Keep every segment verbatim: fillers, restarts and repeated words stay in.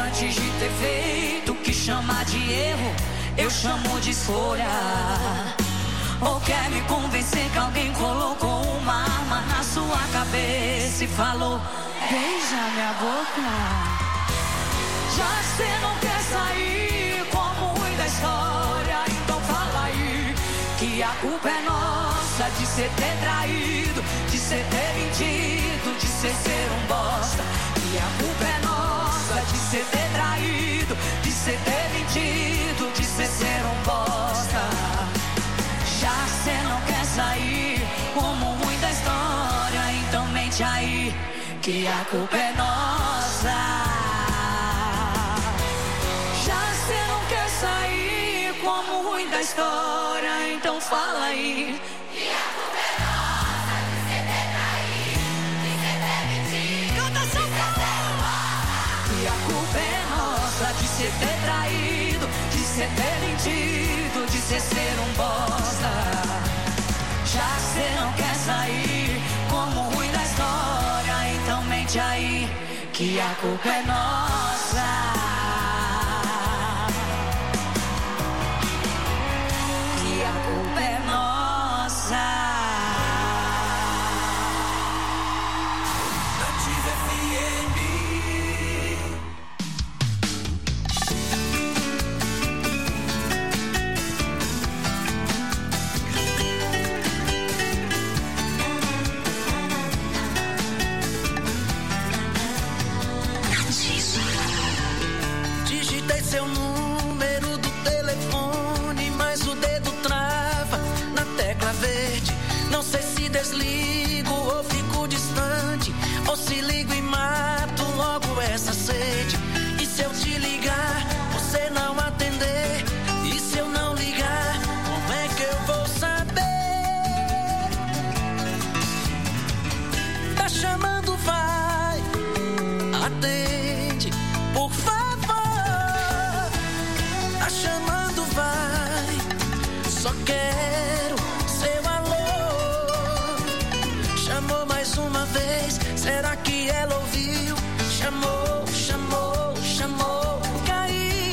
antes de ter feito. O que chama de erro, eu chamo de escolha. Ou quer me convencer que alguém colocou uma arma na sua cabeça e falou: beija minha boca. Já que você não quer sair como ruim da história, então fala aí que a culpa é nossa de cê ter traído, de cê ter mentido, de cê ser um bosta. E a culpa é nossa de cê ter traído, de cê ter mentido, de cê ser um bosta. Já que cê não quer sair como ruim da história, então mente aí que a culpa é nossa. Já que cê não quer sair como ruim da história, então fala aí que a culpa é nossa de cê ter traído, de cê ter mentido. Canta São Paulo! E a culpa é nossa de cê ter traído, de cê ter mentido, de cê ser um bosta. Já que cê não quer sair como ruim da história, então mente aí que a culpa é nossa. Que a culpa é nossa. Nativa F M. Digitei seu número do telefone, mas o dedo trava na tecla verde. Não sei se desligo ou fico distante, ou se ligo e mato logo essa sede. E se eu te ligar, você não atender? E se eu não ligar, como é que eu vou saber? Tá chamando, vai, atende, por favor. Tá chamando, vai, só quero seu alô. Chamou mais uma vez, será que ela ouviu? Chamou, chamou, chamou, caí.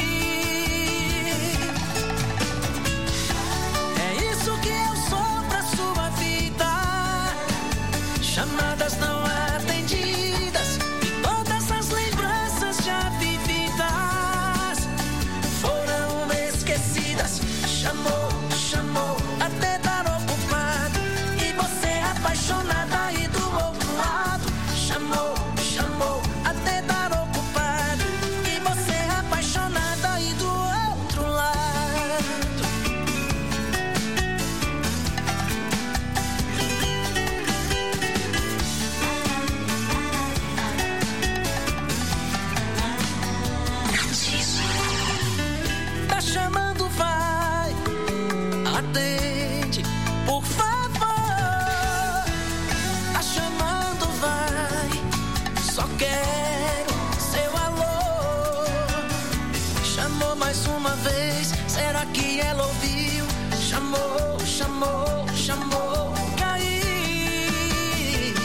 É isso que eu sou pra sua vida. Chamadas não atendidas e todas as lembranças já vividas foram esquecidas. Chamou, chamou, até dar ocupado, e você apaixonada aí do outro lado. Chamou, chamou, até dar ocupado, e você apaixonada aí do outro lado. Tá chamando, vai, atende, por favor. Tá chamando, vai, só quero seu alô. Chamou mais uma vez, será que ela ouviu? Chamou, chamou, chamou, caí.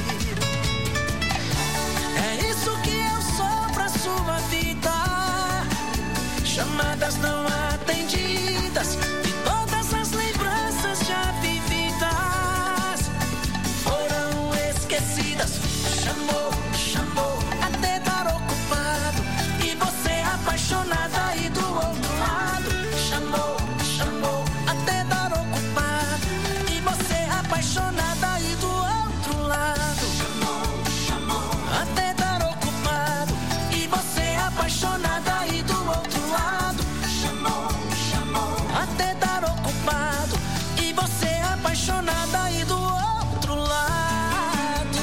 É isso que eu sou pra sua vida. Chamadas não atendidas e todas as lembranças já vividas foram esquecidas. Chamou, chamou, até dar ocupado, e você apaixonada aí do outro lado. Chamou, chamou, até dar ocupado, e você apaixonada aí do outro lado. Chamou, chamou, até dar ocupado, e você apaixonada aí do outro lado. Chamou, chamou, até dar ocupado, e você apaixonada aí do outro lado.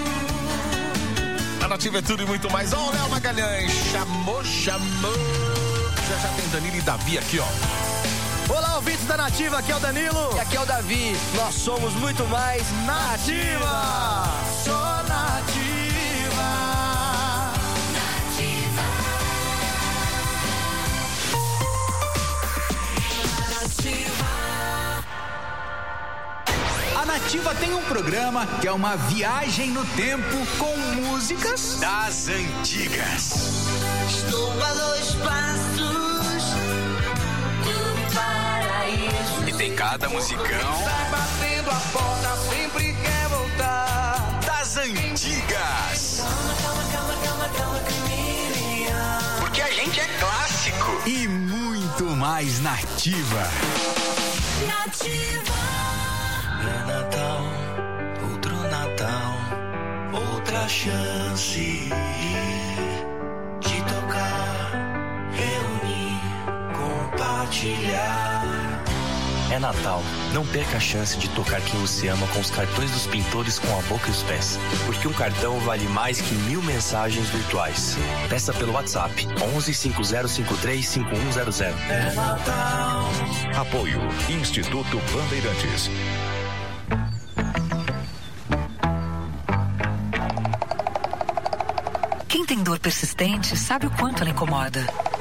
A Nativa é tudo e muito mais. Ó, o Léo Magalhães. Chamou, chamou. Já já tem Danilo e Davi aqui, ó. Olá, ouvintes da Nativa, aqui é o Danilo. E aqui é o Davi. Nós somos muito mais Nativa. Sou Nativa. A Nativa tem um programa que é uma viagem no tempo com músicas das antigas. Estou cada musicão. Sai batendo a porta, sempre quer voltar. Das antigas. Calma, calma, calma, calma, calma, porque a gente é clássico. E muito mais nativa. Nativa. É Natal, outro Natal, outra chance de tocar, reunir, compartilhar. É Natal. Não perca a chance de tocar quem você ama com os cartões dos pintores com a boca e os pés. Porque um cartão vale mais que mil mensagens virtuais. Peça pelo WhatsApp onze cinco zero cinco três cinco um zero zero. É Natal. Apoio Instituto Bandeirantes. Quem tem dor persistente sabe o quanto ela incomoda.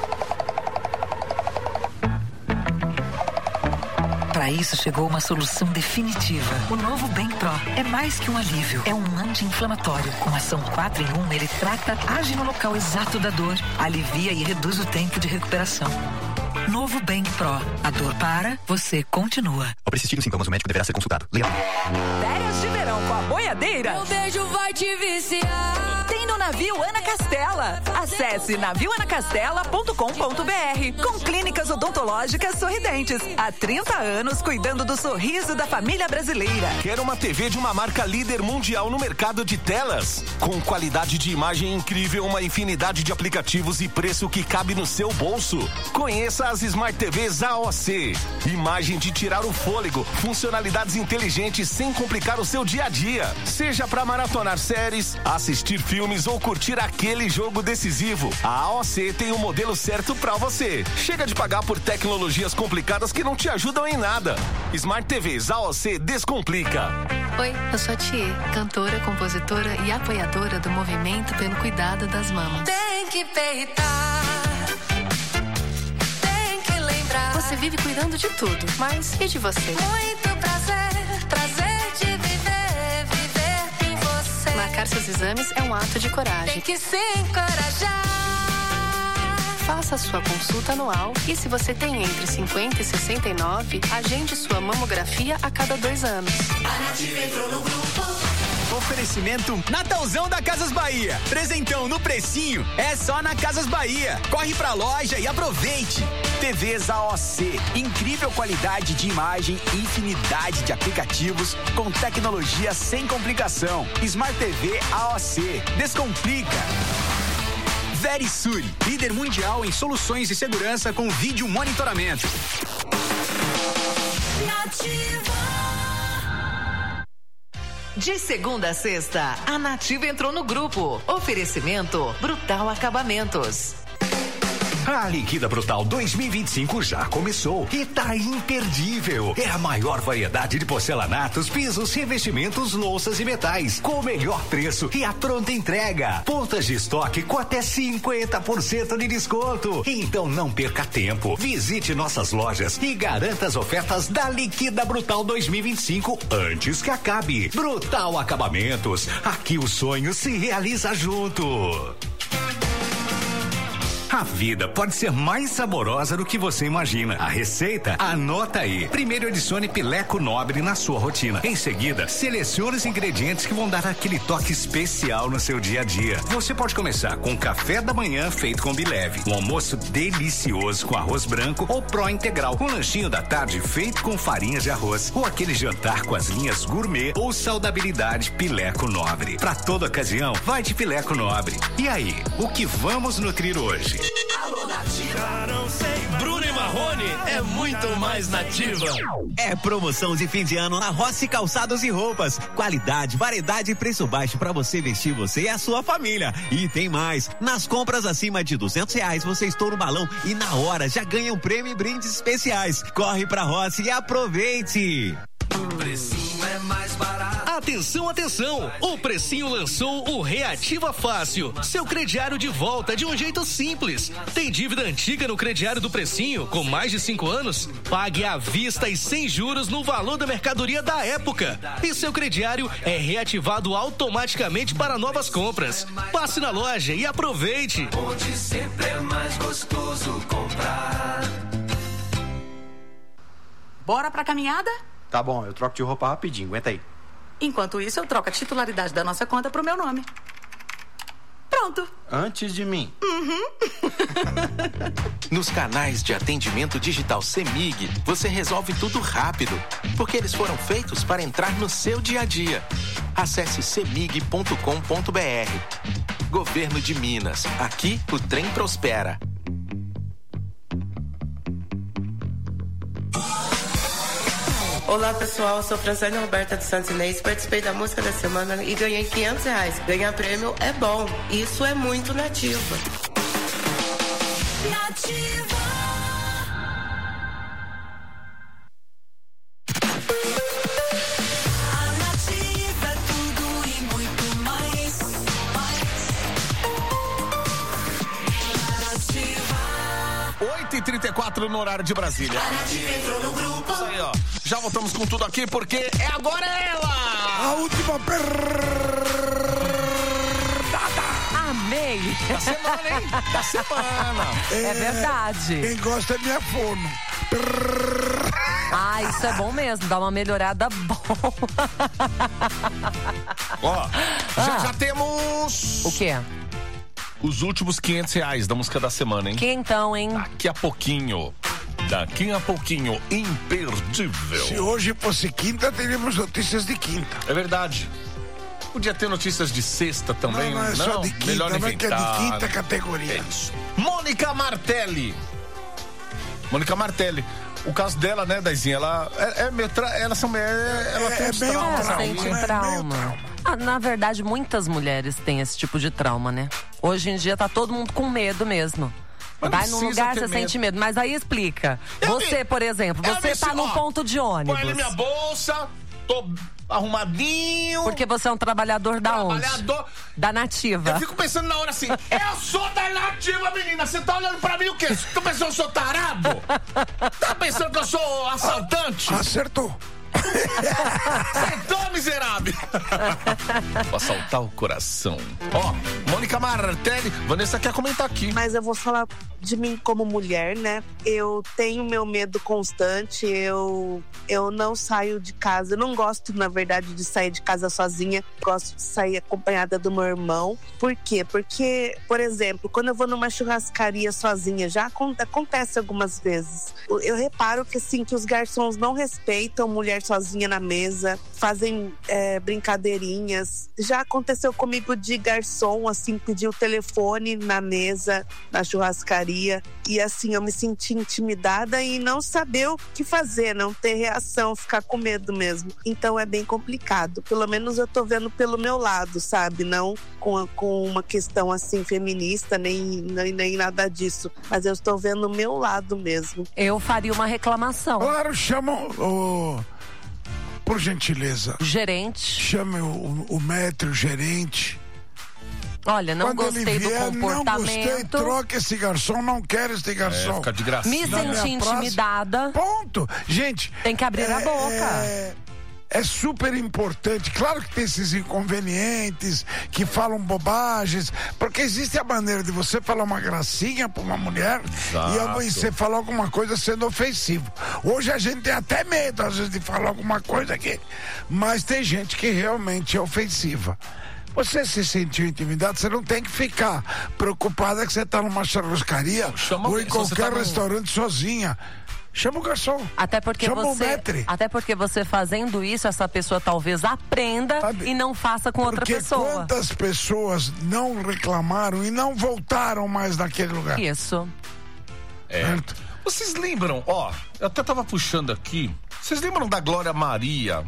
Para isso chegou uma solução definitiva. O novo Bem Pro é mais que um alívio. É um anti-inflamatório. Com ação quatro em um, ele trata, age no local exato da dor, alivia e reduz o tempo de recuperação. Novo Bem Pro. A dor para, você continua. Ao persistir os sintomas, o médico deverá ser consultado. Leia. Férias de verão com a boiadeira. Meu beijo vai te viciar. Tem no Navio Ana Castela. Acesse navio ana castela ponto com ponto b r. Com clínicas odontológicas sorridentes. Há trinta anos cuidando do sorriso da família brasileira. Quer uma T V de uma marca líder mundial no mercado de telas? Com qualidade de imagem incrível, uma infinidade de aplicativos e preço que cabe no seu bolso. Conheça as Smart T Vs A O C. Imagem de tirar o fôlego, funcionalidades inteligentes sem complicar o seu dia a dia. Seja para maratonar séries, assistir filmes ou curtir aquele jogo decisivo, a A O C tem o modelo certo para você. Chega de pagar por tecnologias complicadas que não te ajudam em nada. Smart T Vs A O C descomplica. Oi, eu sou a Thier, cantora, compositora e apoiadora do movimento pelo cuidado das mamas. Tem que peitar. Tem que lembrar. Você vive cuidando de tudo, mas e de você? Muito prazer, prazer de viver, viver em você. Marcar seus exames é um ato de coragem. Tem que se encorajar. Faça sua consulta anual e se você tem entre cinquenta e sessenta e nove, agende sua mamografia a cada dois anos. A Nativa entrou no grupo. Oferecimento Natalzão da Casas Bahia. Presentão no precinho é só na Casas Bahia. Corre pra loja e aproveite. T Vs A O C. Incrível qualidade de imagem, infinidade de aplicativos com tecnologia sem complicação. Smart T V A O C. Descomplica. Verisuri, líder mundial em soluções de segurança com vídeo monitoramento. Nativa. De segunda a sexta, a Nativa entrou no grupo. Oferecimento Brutal Acabamentos. A Liquida Brutal dois mil e vinte e cinco já começou e tá imperdível. É a maior variedade de porcelanatos, pisos, revestimentos, louças e metais, com o melhor preço e a pronta entrega. Pontas de estoque com até cinquenta por cento de desconto. Então não perca tempo. Visite nossas lojas e garanta as ofertas da Liquida Brutal dois mil e vinte e cinco antes que acabe. Brutal Acabamentos. Aqui o sonho se realiza junto. A vida pode ser mais saborosa do que você imagina. A receita? Anota aí. Primeiro adicione Pileco Nobre na sua rotina. Em seguida, selecione os ingredientes que vão dar aquele toque especial no seu dia a dia. Você pode começar com um café da manhã feito com Bileve, um almoço delicioso com arroz branco ou pró integral, um lanchinho da tarde feito com farinha de arroz, ou aquele jantar com as linhas gourmet ou saudabilidade Pileco Nobre. Para toda ocasião, vai de Pileco Nobre. E aí, o que vamos nutrir hoje? Alô, Nativa. Bruno e Marrone é muito mais nativa. É promoção de fim de ano na Rossi Calçados e Roupas. Qualidade, variedade e preço baixo para você vestir você e a sua família. E tem mais. Nas compras acima de duzentos reais, você estoura o balão e na hora já ganha um prêmio e brindes especiais. Corre pra Rossi e aproveite. Precinho é mais barato. Atenção, atenção! O Precinho lançou o Reativa Fácil, seu crediário de volta de um jeito simples. Tem dívida antiga no crediário do Precinho, com mais de cinco anos? Pague à vista e sem juros no valor da mercadoria da época. E seu crediário é reativado automaticamente para novas compras. Passe na loja e aproveite. Onde sempre é mais gostoso comprar. bora pra caminhada? Tá bom, eu troco de roupa rapidinho, aguenta aí. Enquanto isso, eu troco a titularidade da nossa conta pro meu nome. Pronto. Antes de mim. Uhum. Nos canais de atendimento digital CEMIG, você resolve tudo rápido, porque eles foram feitos para entrar no seu dia a dia. Acesse cemig ponto com ponto br. Governo de Minas. Aqui o trem prospera. Olá pessoal, eu sou Franciane Roberta dos Santos Inês, participei da música da semana e ganhei quinhentos reais. Ganhar prêmio é bom, isso é muito nativa. Nativa. A Nativa é tudo e muito mais. Nativa. oito e trinta e quatro no horário de Brasília. A Nativa entrou no grupo. Isso aí, ó. Já voltamos com tudo aqui porque é agora ela! A última pergunta. Amei! Da semana, hein? Da semana! É, é verdade. Quem gosta é minha fono. Ah, isso é bom mesmo, dá uma melhorada boa. Ó, já, ah. já temos... O quê? Os últimos quinhentos reais da música da semana, hein? Que então, hein? Daqui a pouquinho. Daqui a pouquinho, imperdível. Se hoje fosse quinta, teríamos notícias de quinta. É verdade. Podia ter notícias de sexta também. Não, não é não, só de quinta, melhor não é que é de quinta né? categoria. É isso. Mônica Martelli. Mônica Martelli. O caso dela, né, Daizinha, ela é, é meio tra... ela, são, é, ela é, tem é uns meio traumas. Ela sente né? trauma. Ah, na verdade, muitas mulheres têm esse tipo de trauma, né? Hoje em dia tá todo mundo com medo mesmo. Mas vai num lugar, você medo. sente medo. Mas aí explica. Eu você, me... por exemplo, eu você tá num ponto de ônibus. Põe ali minha bolsa, tô arrumadinho. Porque você é um trabalhador da trabalhador. onde? Da Nativa. Eu fico pensando na hora assim, eu sou da Nativa, menina. Você tá olhando pra mim o quê? Você tá pensando que eu sou tarado? Tá pensando que eu sou assaltante? Acertou. Acertou, miserável. Vou assaltar o coração. Ó, Mônica Martelli, Vanessa quer comentar aqui. Mas eu vou falar de mim como mulher, né? Eu tenho meu medo constante, eu, eu não saio de casa, eu não gosto, na verdade, de sair de casa sozinha, gosto de sair acompanhada do meu irmão. Por quê? Porque, por exemplo, quando eu vou numa churrascaria sozinha, já acontece algumas vezes, eu reparo que, assim, que os garçons não respeitam mulher sozinha na mesa, fazem é, brincadeirinhas. Já aconteceu comigo de garçom, assim, pedir o telefone na mesa, na churrascaria, e assim, eu me senti intimidada e não saber o que fazer, não ter reação, ficar com medo mesmo. Então é bem complicado. Pelo menos eu tô vendo pelo meu lado, sabe? Não com, a, com uma questão assim feminista, nem, nem, nem nada disso. Mas eu estou vendo o meu lado mesmo. Eu faria uma reclamação. Claro, chamam o... Por gentileza. Gerente. Chame o, o maître, o gerente. Olha, não Quando gostei ele vier, do comportamento. Não gostei, troca esse garçom, não quero esse garçom. É, fica de gracinha. Me senti intimidada. Ponto. Gente. Tem que abrir é, a boca. É, é super importante. Claro que tem esses inconvenientes, que falam bobagens, porque existe a maneira de você falar uma gracinha pra uma mulher Exato. e você falar alguma coisa sendo ofensivo. Hoje a gente tem até medo, às vezes, de falar alguma coisa aqui, mas tem gente que realmente é ofensiva. Você se sentiu intimidado, você não tem que ficar preocupada que você está numa churrascaria Chama ou em qualquer tá restaurante no... sozinha. Chama o garçom. Até porque Chama você, o maître. até porque você fazendo isso, essa pessoa talvez aprenda Sabe, e não faça com outra porque pessoa. Quantas pessoas não reclamaram e não voltaram mais naquele lugar? Isso. É. Certo? Vocês lembram, ó, eu até tava puxando aqui. Vocês lembram da Glória Maria?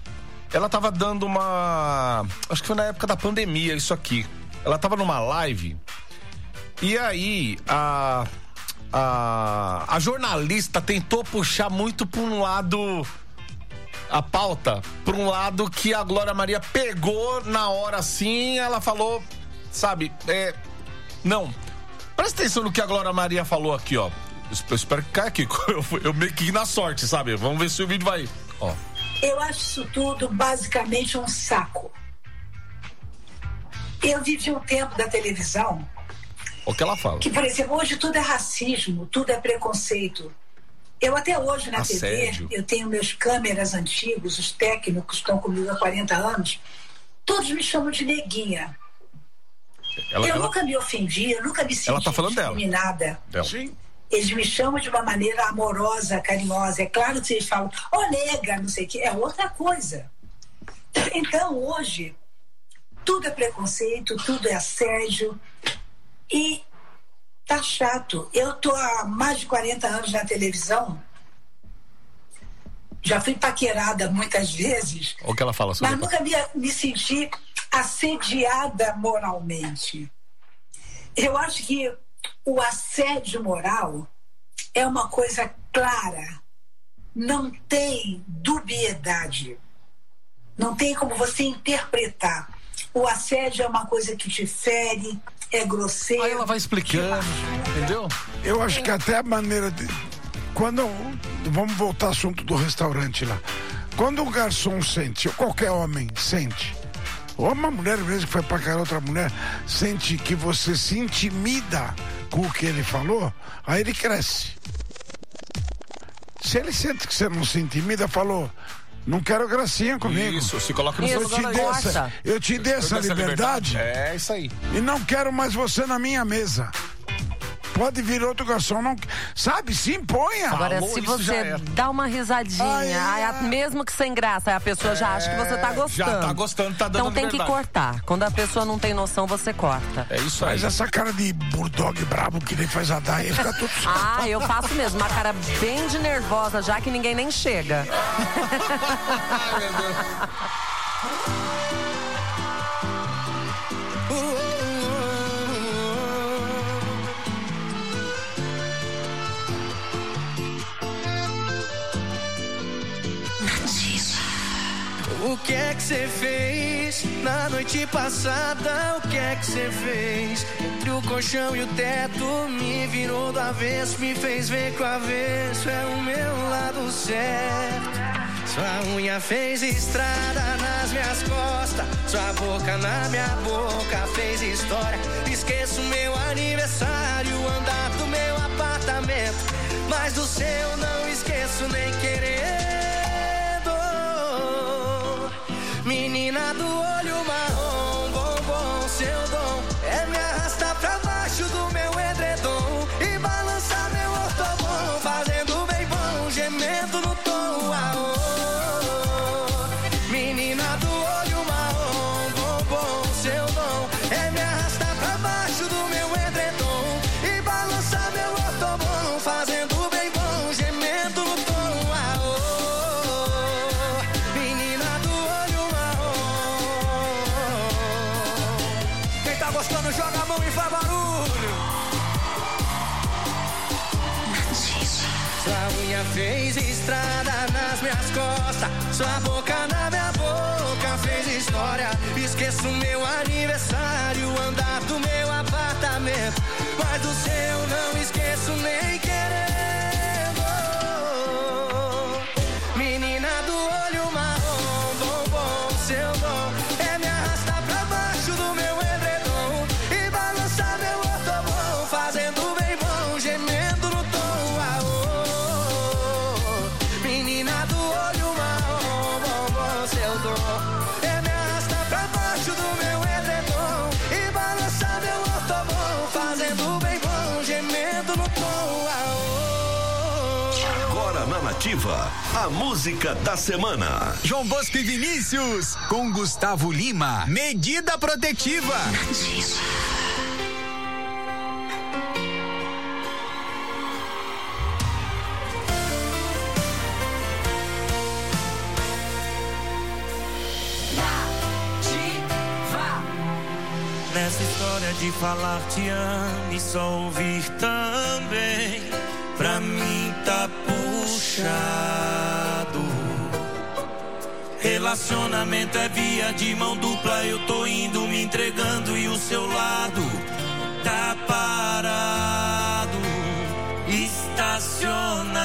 Ela tava dando uma... Acho que foi na época da pandemia, isso aqui. Ela tava numa live. E aí, a... A, a jornalista tentou puxar muito pra um lado... A pauta, pra um lado que a Glória Maria pegou na hora assim. Ela falou, sabe, é... Não. Presta atenção no que a Glória Maria falou aqui, ó. Eu espero que caia aqui. Eu, eu meio que na sorte, sabe? Vamos ver se o vídeo vai... Ó. Eu acho isso tudo basicamente um saco. Eu vivi um tempo da televisão... O que ela fala? Que, por exemplo, hoje tudo é racismo, tudo é preconceito. Eu até hoje na Assédio. T V, eu tenho meus câmeras antigos, os técnicos que estão comigo há quarenta anos, todos me chamam de neguinha. Ela, eu ela... nunca me ofendi, eu nunca me senti Ela tá falando discriminada. Dela. Sim. Eles me chamam de uma maneira amorosa, carinhosa. É claro que eles falam, ô oh, nega, não sei o que, é outra coisa. Então, hoje, tudo é preconceito, tudo é assédio. E tá chato. Eu tô há mais de quarenta anos na televisão. Já fui paquerada muitas vezes. O que ela fala sobre mas nunca me, me senti assediada moralmente. Eu acho que o assédio moral é uma coisa clara. Não tem dubiedade. Não tem como você interpretar. O assédio é uma coisa que te fere, é grosseiro. Aí ela vai explicando, entendeu? Eu acho que até a maneira de... Quando... Vamos voltar ao assunto do restaurante lá. Quando o garçom sente, ou qualquer homem sente, ou uma mulher mesmo que foi pagar outra mulher, sente que você se intimida com o que ele falou, aí ele cresce. Se ele sente que você não se intimida, falou... Não quero gracinha comigo. Isso, se coloca no eu seu te dei essa, Eu te dei essa liberdade. liberdade. É isso aí. E não quero mais você na minha mesa. Pode vir outro garçom, não, sabe? Se imponha. Agora, Falou, se isso já você é. dá uma risadinha, Ai, aí, é. mesmo que sem graça, aí a pessoa já acha que você tá gostando. Já tá gostando, tá dando Então tem que liberdade. cortar. Quando a pessoa não tem noção, você corta. É isso aí. Mas essa cara de bulldog brabo que nem faz a dar, aí fica tudo certo. Ah, eu faço mesmo. Uma cara bem de nervosa, já que ninguém nem chega. Ai, meu Deus. O que é que você fez na noite passada? O que é que você fez? Entre o colchão e o teto, me virou do avesso, me fez ver que o avesso é o meu lado certo. Sua unha fez estrada nas minhas costas, sua boca na minha boca fez história. Esqueço meu aniversário, o andar do meu apartamento, mas do seu não esqueço nem querer. Menina do olho marrom, bombom, seu dom é me arrastar pra baixo do meu edredom e balançar meu ortobom, fazendo bem bom, gemendo no tom. Ah, oh. Menina do olho marrom, bombom, seu dom é me arrastar pra baixo do meu edredom e balançar meu ortobom, fazendo bem bom, gemendo no tom. Ah, oh. Menina do gostando, joga a mão e faz barulho. Sua unha fez estrada nas minhas costas, sua boca na minha boca fez história. Esqueço meu aniversário, o andar do meu apartamento, mas do seu não esqueço nem querendo. Menina do olho marrom, bombom, seu dom é me arrastar pra baixo do meu edredom e balançar meu ortobom, fazendo bem bom, gemendo no tom. Ah, oh. Menina do olho marrom, bombom, seu dom é me arrastar pra baixo do meu edredom e balançar meu ortobom, fazendo bem bom, gemendo no tom. Ah, oh. Agora na Nativa, a música da semana. João Bosco e Vinícius, com Gustavo Lima, Medida Protetiva. Nessa história de falar te amo e só ouvir também, pra mim tá puxado. Relacionamento é via de mão dupla, eu tô indo me entregando e o seu lado tá parado, estacionado.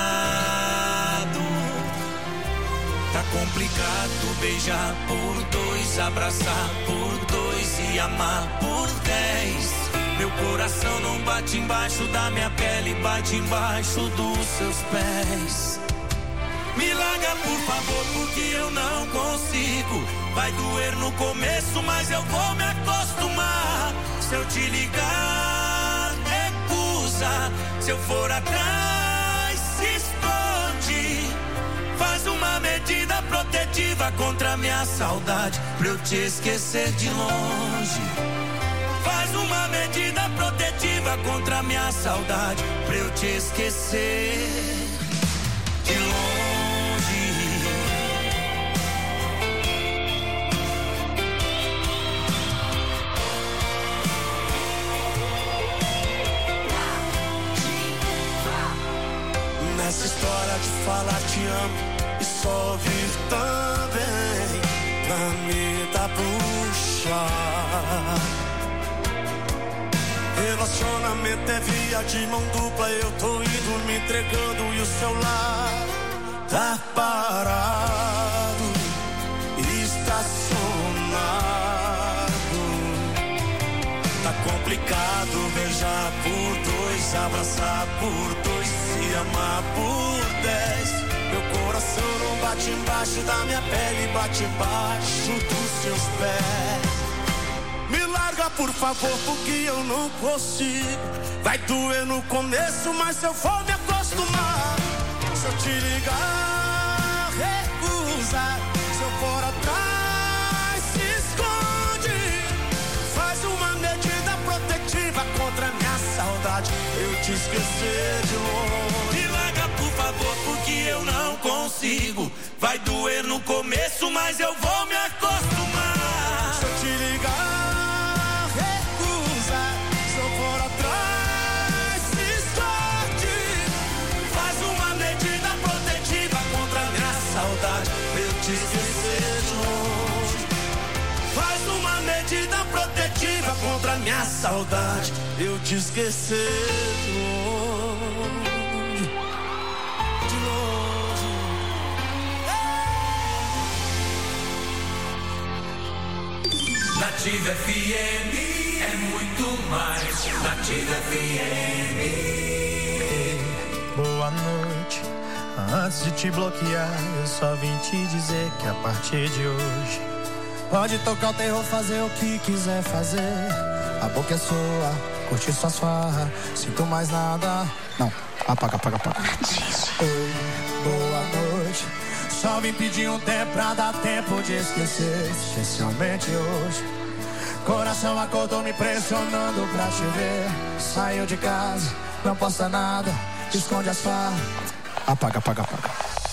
Tá complicado beijar por dois, abraçar por dois e amar por dez. Meu coração não bate embaixo da minha pele, bate embaixo dos seus pés. Me larga, por favor, porque eu não consigo. Vai doer no começo, mas eu vou me acostumar. Se eu te ligar, recusa. Se eu for atrás, se esconde. Faz uma medida protetiva contra a minha saudade, pra eu te esquecer de longe. Faz uma medida protetiva contra a minha saudade, pra eu te esquecer de longe. Nessa história de falar te amo e só ouvir também na me puxa. Relacionamento é via de mão dupla, eu tô indo me entregando e o celular tá parado, estacionado. Tá complicado beijar por dois, abraçar por dois, se amar por dez. Meu coração não bate embaixo da minha pele, bate embaixo dos seus pés. Me larga, por favor, porque eu não consigo. Vai doer no começo, mas eu vou me acostumar. Se eu te ligar, recusa. Se eu for atrás, se esconde. Faz uma medida protetiva contra a minha saudade, eu te esquecer de longe. Me larga, por favor, porque eu não consigo. Vai doer no começo, mas eu vou me acostumar. Se eu te ligar, recusa. Se eu for atrás, se esconde. Faz uma medida protetiva contra a minha saudade, pra eu te esquecer de longe. Faz uma medida protetiva contra a minha saudade, eu te esquecer de longe. De longe. Nativa F M é muito mais. Nativa F M. Boa noite. Antes de te bloquear, eu só vim te dizer que a partir de hoje pode tocar o terror, fazer o que quiser fazer. A boca é sua, curtir suas farras. Sinto mais nada. Não, apaga, apaga, apaga. Oi, boa noite. Só vim pedir um tempo pra dar tempo de esquecer. Especialmente hoje. Coração acordou me pressionando pra te ver. Saiu de casa, não posta nada. Esconde as farras. Apaga, apaga, apaga.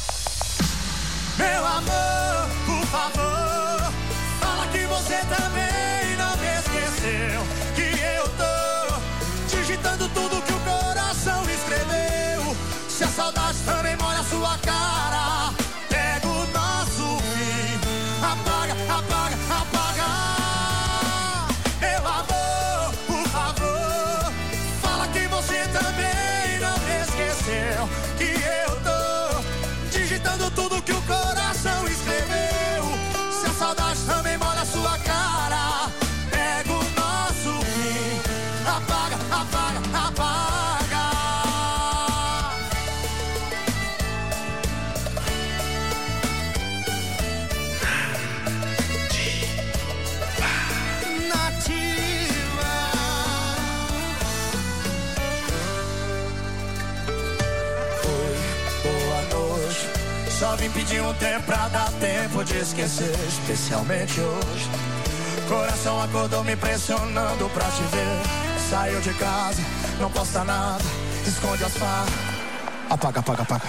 Meu amor, por favor, fala que você também não me esqueceu. Que eu tô digitando tudo que o coração escreveu. Se a saudade também molha a sua cara, pega o nosso fim. Apaga, apaga, apaga. Meu amor, por favor, fala que você também não me esqueceu. Que eu tô digitando tudo que o coração escreveu. Se a saudade também molha a sua cara, pega o nosso fim. Apaga, apaga, apaga. Nativa. Oi, boa noite. Só vim pedir um tempo pra dar tempo de esquecer. Especialmente hoje. Coração acordou me pressionando pra te ver. Saiu de casa, não posta nada. Esconde as farras. Apaga, apaga, apaga.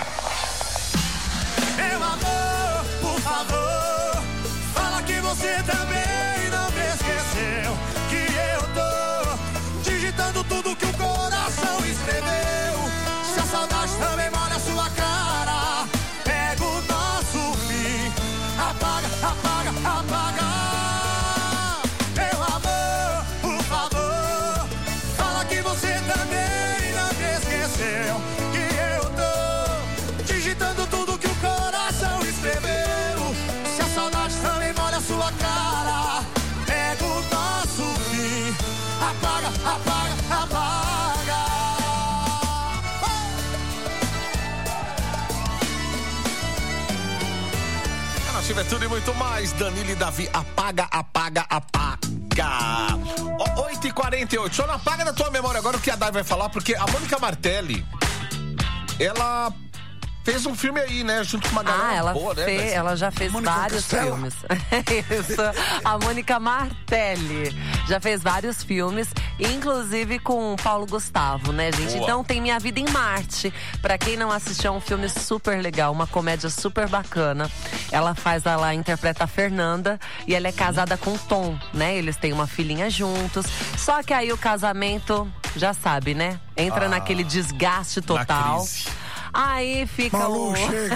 Meu amor, por favor, fala que você também não me esqueceu. Que eu tô digitando tudo que o coração escreveu. Se a saudade também molha a sua cara, pega o nosso fim. Apaga, apaga, apaga. Meu amor, por favor, fala que você também não me esqueceu. Que eu tô digitando tudo que o coração escreveu. Se a saudade também molha a sua cara, pega o nosso fim. Apaga, apaga, Ativa é tudo e muito mais. Danilo e Davi, apaga, apaga, apaga. Ó, oito e quarenta e oito. Só não apaga da tua memória agora o que a Dai vai falar, porque a Mônica Martelli, ela fez um filme aí, né? Junto com uma galera ah, ela boa, né? Fez, ela já fez Mônica vários Castella. filmes. Isso. A Mônica Martelli já fez vários filmes, inclusive com o Paulo Gustavo, né, gente? Boa. Então tem Minha Vida em Marte. Pra quem não assistiu, é um filme super legal, uma comédia super bacana. Ela faz, ela interpreta a Fernanda e ela é casada com o Tom, né? Eles têm uma filhinha juntos. Só que aí o casamento, já sabe, né? Entra Ah, naquele desgaste total. Aí fica Malu, o... chega.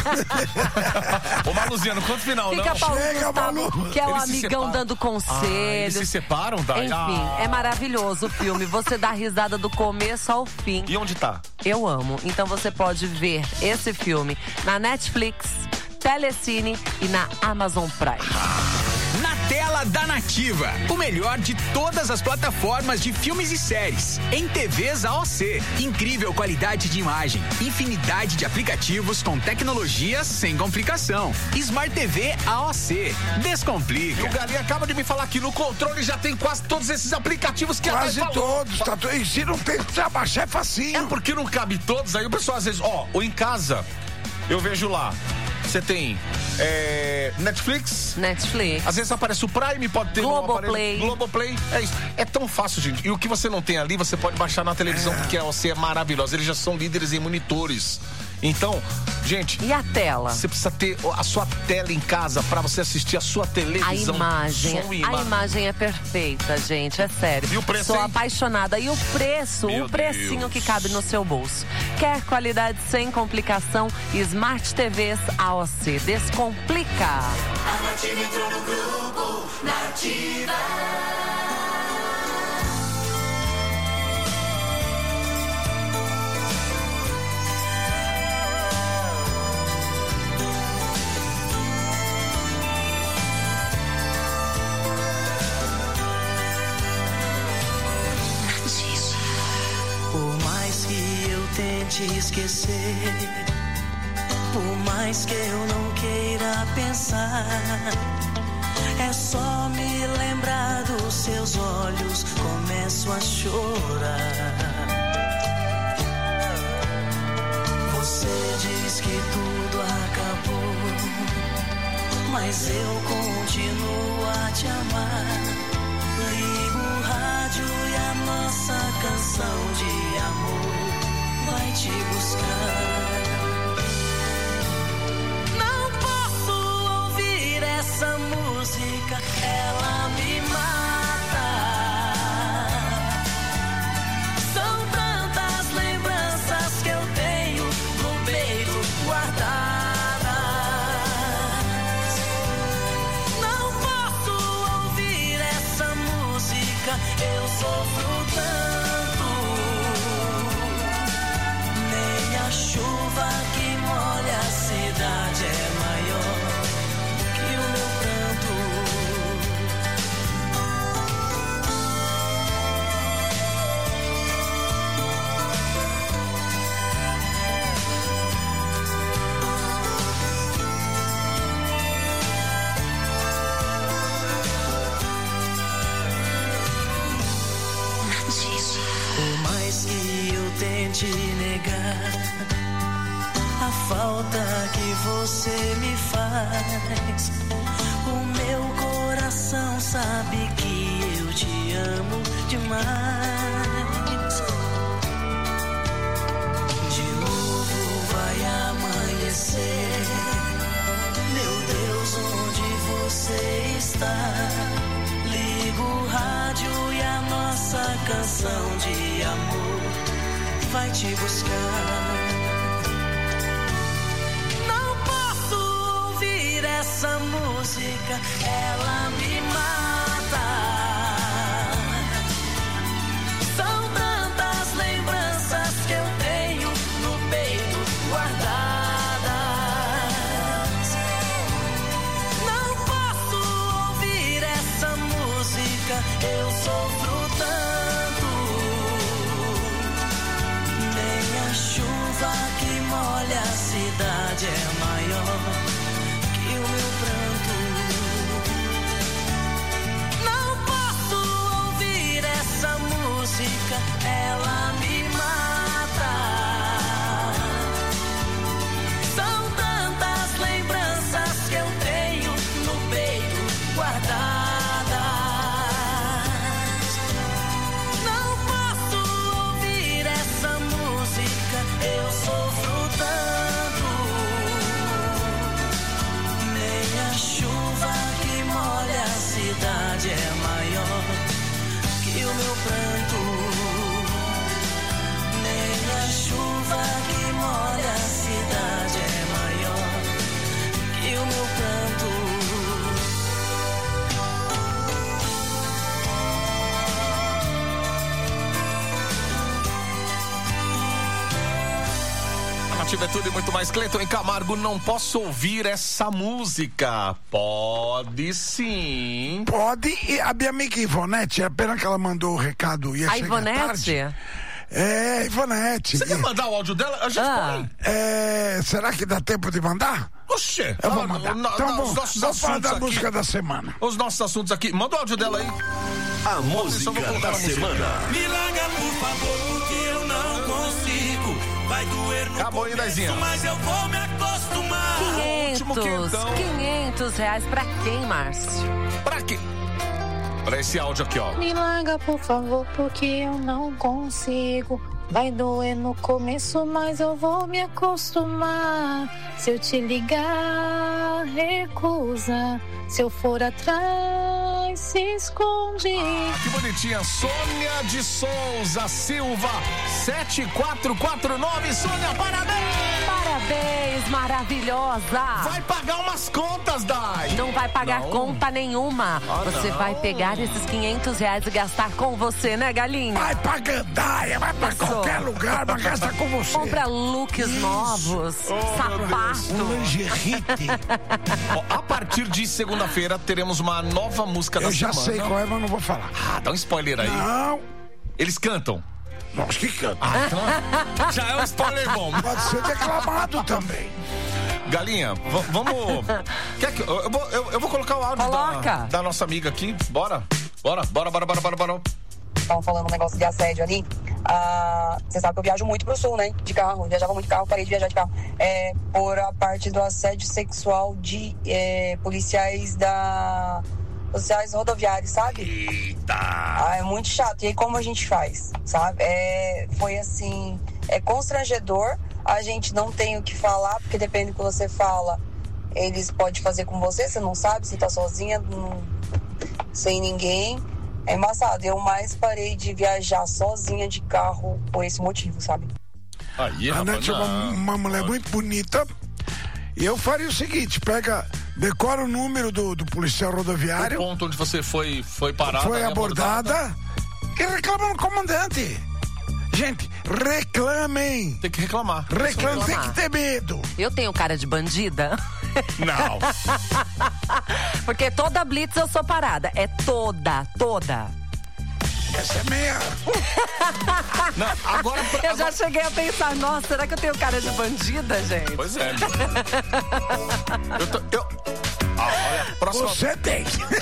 Ô, Maluziano, conta o final, Fica não. Paulo Chega, Gustavo, Malu. que é o Eles se amigão separam. dando conselhos. Ah, eles se separam, Dai? Enfim, Ah. é maravilhoso o filme. Você dá risada do começo ao fim. E onde tá? Eu amo. Então você pode ver esse filme na Netflix, Telecine e na Amazon Prime. Na tela da Nativa, o melhor de todas as plataformas de filmes e séries. Em T Vs A O C, incrível qualidade de imagem, infinidade de aplicativos com tecnologia sem complicação. Smart T V A O C, E descomplica. o Galinha acaba de me falar que no controle já tem quase todos esses aplicativos que Quase a Dai falou. todos. Tá, to- e se não tem que abaixar, é facinho. É porque não cabe todos, aí o pessoal às vezes, ó, ou em casa, eu vejo lá, você tem é, Netflix, Netflix. às vezes aparece o Prime, pode ter Globoplay. no aparelho, Globoplay, é isso. É tão fácil, gente. E o que você não tem ali, você pode baixar na televisão, porque a O C é maravilhosa. Eles já são líderes em monitores. Então, gente... E a tela? Você precisa ter a sua tela em casa pra você assistir a sua A televisão. imagem, som e a imagem. imagem é perfeita, gente, é sério. E o preço, Sou hein? apaixonada. E o preço, Meu um precinho Deus. que cabe no seu bolso. Quer qualidade sem complicação? Smart T Vs A O C. Descomplica. A Nativa entrou no grupo Nativa. Por mais que eu tente esquecer, por mais que eu não queira pensar, é só me lembrar dos seus olhos, começo a chorar. Você diz que tudo acabou, mas eu continuo a te amar. Ligo o rádio e a nossa canção de amor vai te buscar. Não posso ouvir essa música, ela me mata. São tantas lembranças que eu tenho no peito guardadas. Não posso ouvir essa música, eu sofro tanto. Nem a chuva que molha a cidade é maior que o meu pranto. Por mais que eu tente negar a falta que você me faz, o meu coração sabe que eu te amo demais. De novo vai amanhecer, meu Deus, onde você está? Ligo o rádio e a nossa canção de amor vai te buscar. Não posso ouvir essa música, ela me mata. São tantas lembranças que eu tenho no peito guardadas. Não posso ouvir essa música, eu sofro tanto. Nem a chuva que molha a cidade é maior que o meu ela me mata. São tantas lembranças que eu tenho no peito guardadas. Não posso ouvir essa música, eu sofro tanto. Nem a chuva que molha a cidade é maior que o meu pranto. Nem a chuva que molha a cidade é maior que o meu pranto. Nativa é tudo e muito mais. Cleiton e Camargo, não posso ouvir essa música. Pode sim. Pode. E a minha amiga Ivonete, é pena que ela mandou o recado. Ia A chegar Ivonete? tarde. É, Ivonete. Você quer mandar o áudio dela? A gente Ah. põe. É, será que dá tempo de mandar? Oxê. Eu vou Ah, mandar. na- Então na- vamos, os nossos vamos falar assuntos da aqui. música da semana. Os nossos assuntos aqui. Manda o áudio dela aí. A Só música vou colocar da a música. semana. Me larga, por favor, porque eu não consigo. Vai doer no Acabou aí, Dezinha. mas eu vou me acostumar. último quinhentos, quentão. quinhentos reais pra quem, Márcio? Pra quê? Pra esse áudio aqui, ó. Me larga, por favor, porque eu não consigo. Vai doer no começo, mas eu vou me acostumar. Se eu te ligar, recusa. Se eu for atrás, se esconde. Ah, que bonitinha. Sônia de Souza Silva, sete quatro quatro nove. Sônia, parabéns! Parabéns, maravilhosa! Vai pagar umas contas, Dai! Não vai pagar Não? conta nenhuma. Ah, você não. vai pegar esses quinhentos reais e gastar com você, né, galinha? Vai pra gandaia, vai pra Isso. qualquer lugar, vai gastar com você. Compra looks novos, sapato. Um lingerie. Ó, a partir de segunda-feira teremos uma nova música da Eu já semana. sei qual é, mas não vou falar. Ah, dá um spoiler aí. Não. Eles cantam. Nós que canta. Ah, então já é um spoiler bom. Pode ser declamado também. Galinha, v- vamos. Quer que eu, eu vou, eu, eu vou colocar o áudio Coloca. da, da nossa amiga aqui. Bora? Bora, bora, bora, bora, bora, bora. Estavam falando um negócio de assédio ali. Ah, você sabe que eu viajo muito pro sul, né? De carro. Eu viajava muito de carro, parei de viajar de carro. É, por a parte do assédio sexual de é, policiais da. Policiais rodoviários, sabe? Eita! Ah, é muito chato. E aí, como a gente faz, sabe? É, foi assim. É constrangedor. A gente não tem o que falar, porque depende do que você fala, eles podem fazer com você. Você não sabe se tá sozinha, não, sem ninguém. É embaçado. Eu mais parei de viajar sozinha de carro por esse motivo, sabe? Aí, A rapaz, Nete é uma, não. uma mulher muito bonita. E eu faria o seguinte: pega, decora o número do, do policial O rodoviário, ponto onde você foi, foi parada. foi e abordada, e reclama no comandante. Gente, reclamem. Tem que reclamar. Reclamem, tem reclamar. que ter medo. Eu tenho cara de bandida? Não. Porque toda blitz eu sou parada. É toda, toda. Essa é meia. Não, agora. Eu agora... já cheguei a pensar, nossa, será que eu tenho cara de bandida, gente? Pois é. eu tô. Eu... Ah, olha, próxima. Você tem.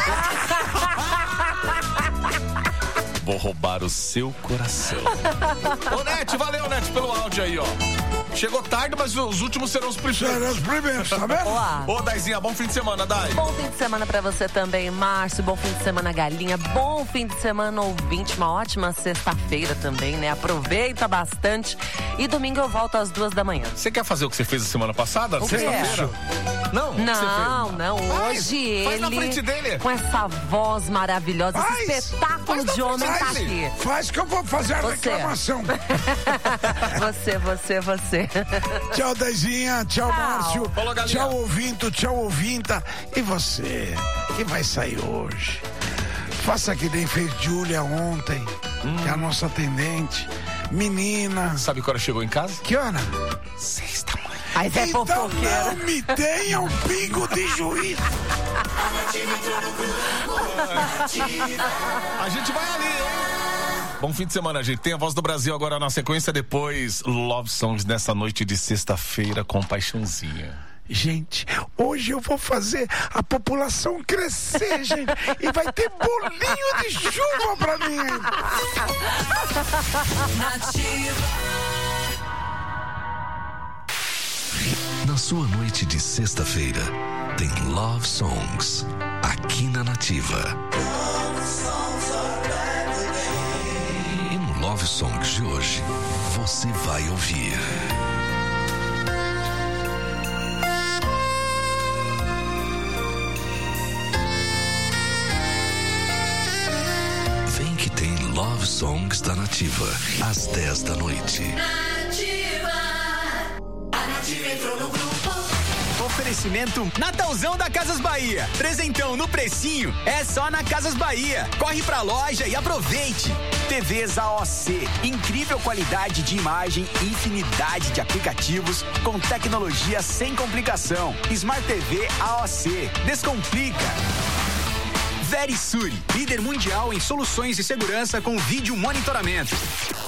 Vou roubar o seu coração. Ô, Nete, valeu, Nete, pelo áudio aí, ó. Chegou tarde, mas os últimos serão os primeiros. Serão os primeiros, tá vendo? Boa. Ô, Daizinha, bom fim de semana, Dai. Bom fim de semana pra você também, Márcio. Bom fim de semana, Galinha. Bom fim de semana, ouvinte. Uma ótima sexta-feira também, né? Aproveita bastante. E domingo eu volto às duas da manhã. Você quer fazer o que você fez a semana passada? O quê? Sexta-feira? Não, o que você Não, fez? não. Faz, Hoje faz ele, na frente dele. com essa voz maravilhosa, Faz. esse espetáculo Faz na de homem frente tá dele. aqui. Faz que eu vou fazer a Você. reclamação. Você, você, você. Tchau, Daizinha. Tchau, Tchau. Márcio. Falou, Galinha. Tchau, ouvinto. Tchau, ouvinta. E você, que vai sair hoje? Faça que nem fez Júlia ontem, Hum. que é a nossa atendente. Menina. Sabe que hora chegou em casa? Que hora? Seis da manhã. Mas é Então fofoqueira. não me tenha um pingo de juízo. A gente vai ali, hein? Bom fim de semana, gente. Tem a Voz do Brasil agora na sequência, depois Love Songs nessa noite de sexta-feira com Paixãozinha. Gente, hoje eu vou fazer a população crescer, gente. E vai ter bolinho de chuva pra mim. Nativa. Na sua noite de sexta-feira, tem Love Songs, aqui na Nativa. E no Love Songs de hoje, você vai ouvir... Vem que tem Love Songs da Nativa, às dez da noite. Nativa. A Nativa entrou no grupo. Oferecimento Natalzão da Casas Bahia. Presentão no precinho, é só na Casas Bahia. Corre pra loja e aproveite. T Vs A O C, incrível qualidade de imagem, infinidade de aplicativos com tecnologia sem complicação. Smart T V A O C, descomplica. Verisuri, líder mundial em soluções de segurança com vídeo monitoramento.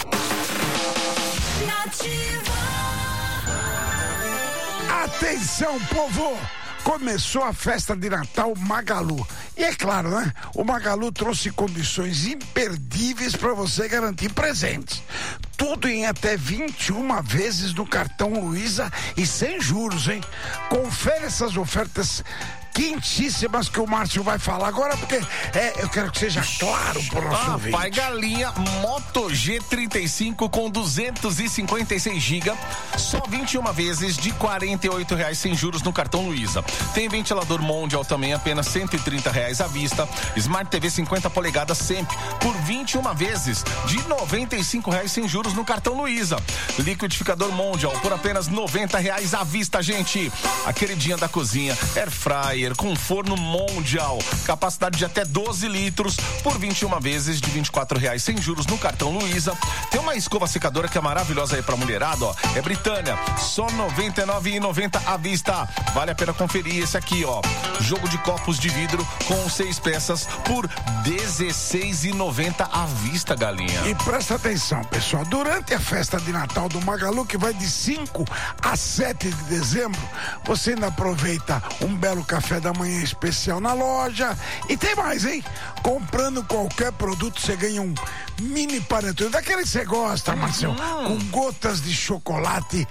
Atenção, povo! Começou a festa de Natal Magalu. E é claro, né? O Magalu trouxe condições imperdíveis para você garantir presentes. Tudo em até vinte e uma vezes no cartão Luiza e sem juros, hein? Confere essas ofertas quentíssimas que o Márcio vai falar agora, porque é, eu quero que seja claro pro nosso ah, ouvinte. Pai Galinha Moto G trinta e cinco com duzentos e cinquenta e seis gigas, só vinte e uma vezes de quarenta e oito reais sem juros no cartão Luiza. Tem ventilador Mondial também, apenas cento e trinta reais à vista. Smart T V cinquenta polegadas sempre por vinte e uma vezes de noventa e cinco reais sem juros no cartão Luiza. Liquidificador Mondial por apenas noventa reais à vista, gente. A queridinha da cozinha, Air Fryer com forno Mondial, capacidade de até doze litros por vinte e uma vezes de vinte e quatro reais sem juros no cartão Luiza. Tem uma escova secadora que é maravilhosa aí pra mulherada, ó, é Britânia, só noventa e nove reais e noventa centavos à vista. Vale a pena conferir esse aqui, ó, jogo de copos de vidro com seis peças por dezesseis reais e noventa centavos à vista, galinha. E presta atenção, pessoal, durante a festa de Natal do Magalu, que vai de cinco a sete de dezembro, você ainda aproveita um belo café da manhã especial na loja. E tem mais, hein? Comprando qualquer produto, você ganha um mini panetone, daquele que você gosta, Marcelo, com gotas de chocolate.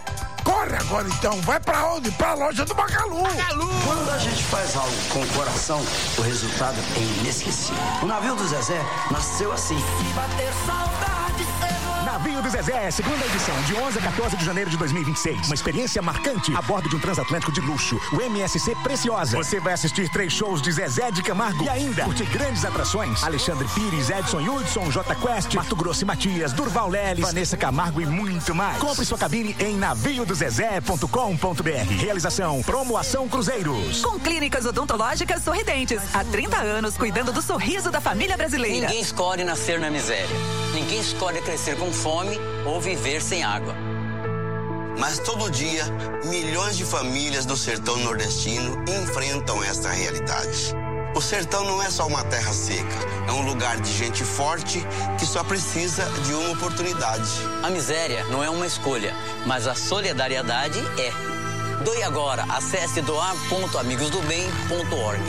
Corre agora então, vai pra onde? Pra loja do Magalu. Magalu. Quando a gente faz algo com o coração, o resultado é inesquecível. O navio do Zezé nasceu assim. Se bater saudade, Navio do Zezé, segunda edição, de onze a quatorze de janeiro de dois mil e vinte e seis. Uma experiência marcante a bordo de um transatlântico de luxo, o M S C Preciosa. Você vai assistir três shows de Zezé de Camargo e ainda curtir grandes atrações: Alexandre Pires, Edson Hudson, J Quest, Mato Grosso e Matias, Durval Leles, Vanessa Camargo e muito mais. Compre sua cabine em navio do zezé ponto com ponto br. Realização Promoação Cruzeiros. Com clínicas odontológicas Sorridentes. Há trinta anos cuidando do sorriso da família brasileira. Ninguém escolhe nascer na miséria. Ninguém escolhe crescer com fome ou viver sem água. Mas todo dia, milhões de famílias do sertão nordestino enfrentam esta realidade. O sertão não é só uma terra seca, é um lugar de gente forte que só precisa de uma oportunidade. A miséria não é uma escolha, mas a solidariedade é. Doe agora, acesse doar ponto amigos do bem ponto org.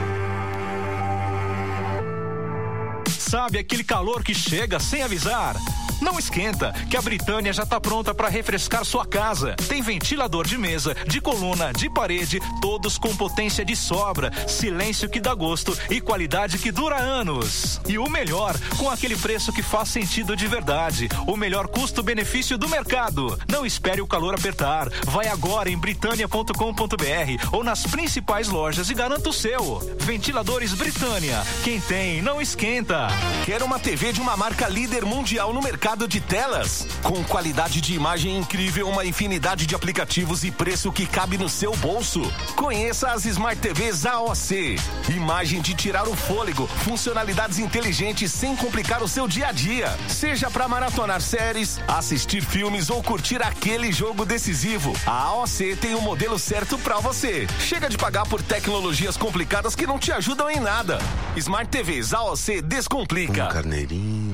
Sabe aquele calor que chega sem avisar? Não esquenta, que a Britânia já está pronta para refrescar sua casa. Tem ventilador de mesa, de coluna, de parede, todos com potência de sobra, silêncio que dá gosto e qualidade que dura anos. E o melhor, com aquele preço que faz sentido de verdade. O melhor custo-benefício do mercado. Não espere o calor apertar. Vai agora em britânia ponto com ponto br ou nas principais lojas e garanta o seu. Ventiladores Britânia. Quem tem, não esquenta. Quer uma T V de uma marca líder mundial no mercado de telas? Com qualidade de imagem incrível, uma infinidade de aplicativos e preço que cabe no seu bolso. Conheça as Smart T Vs A O C. Imagem de tirar o fôlego, funcionalidades inteligentes sem complicar o seu dia a dia. Seja para maratonar séries, assistir filmes ou curtir aquele jogo decisivo, a A O C tem o modelo certo para você. Chega de pagar por tecnologias complicadas que não te ajudam em nada. Smart T Vs A O C descomplica. Um carneirinho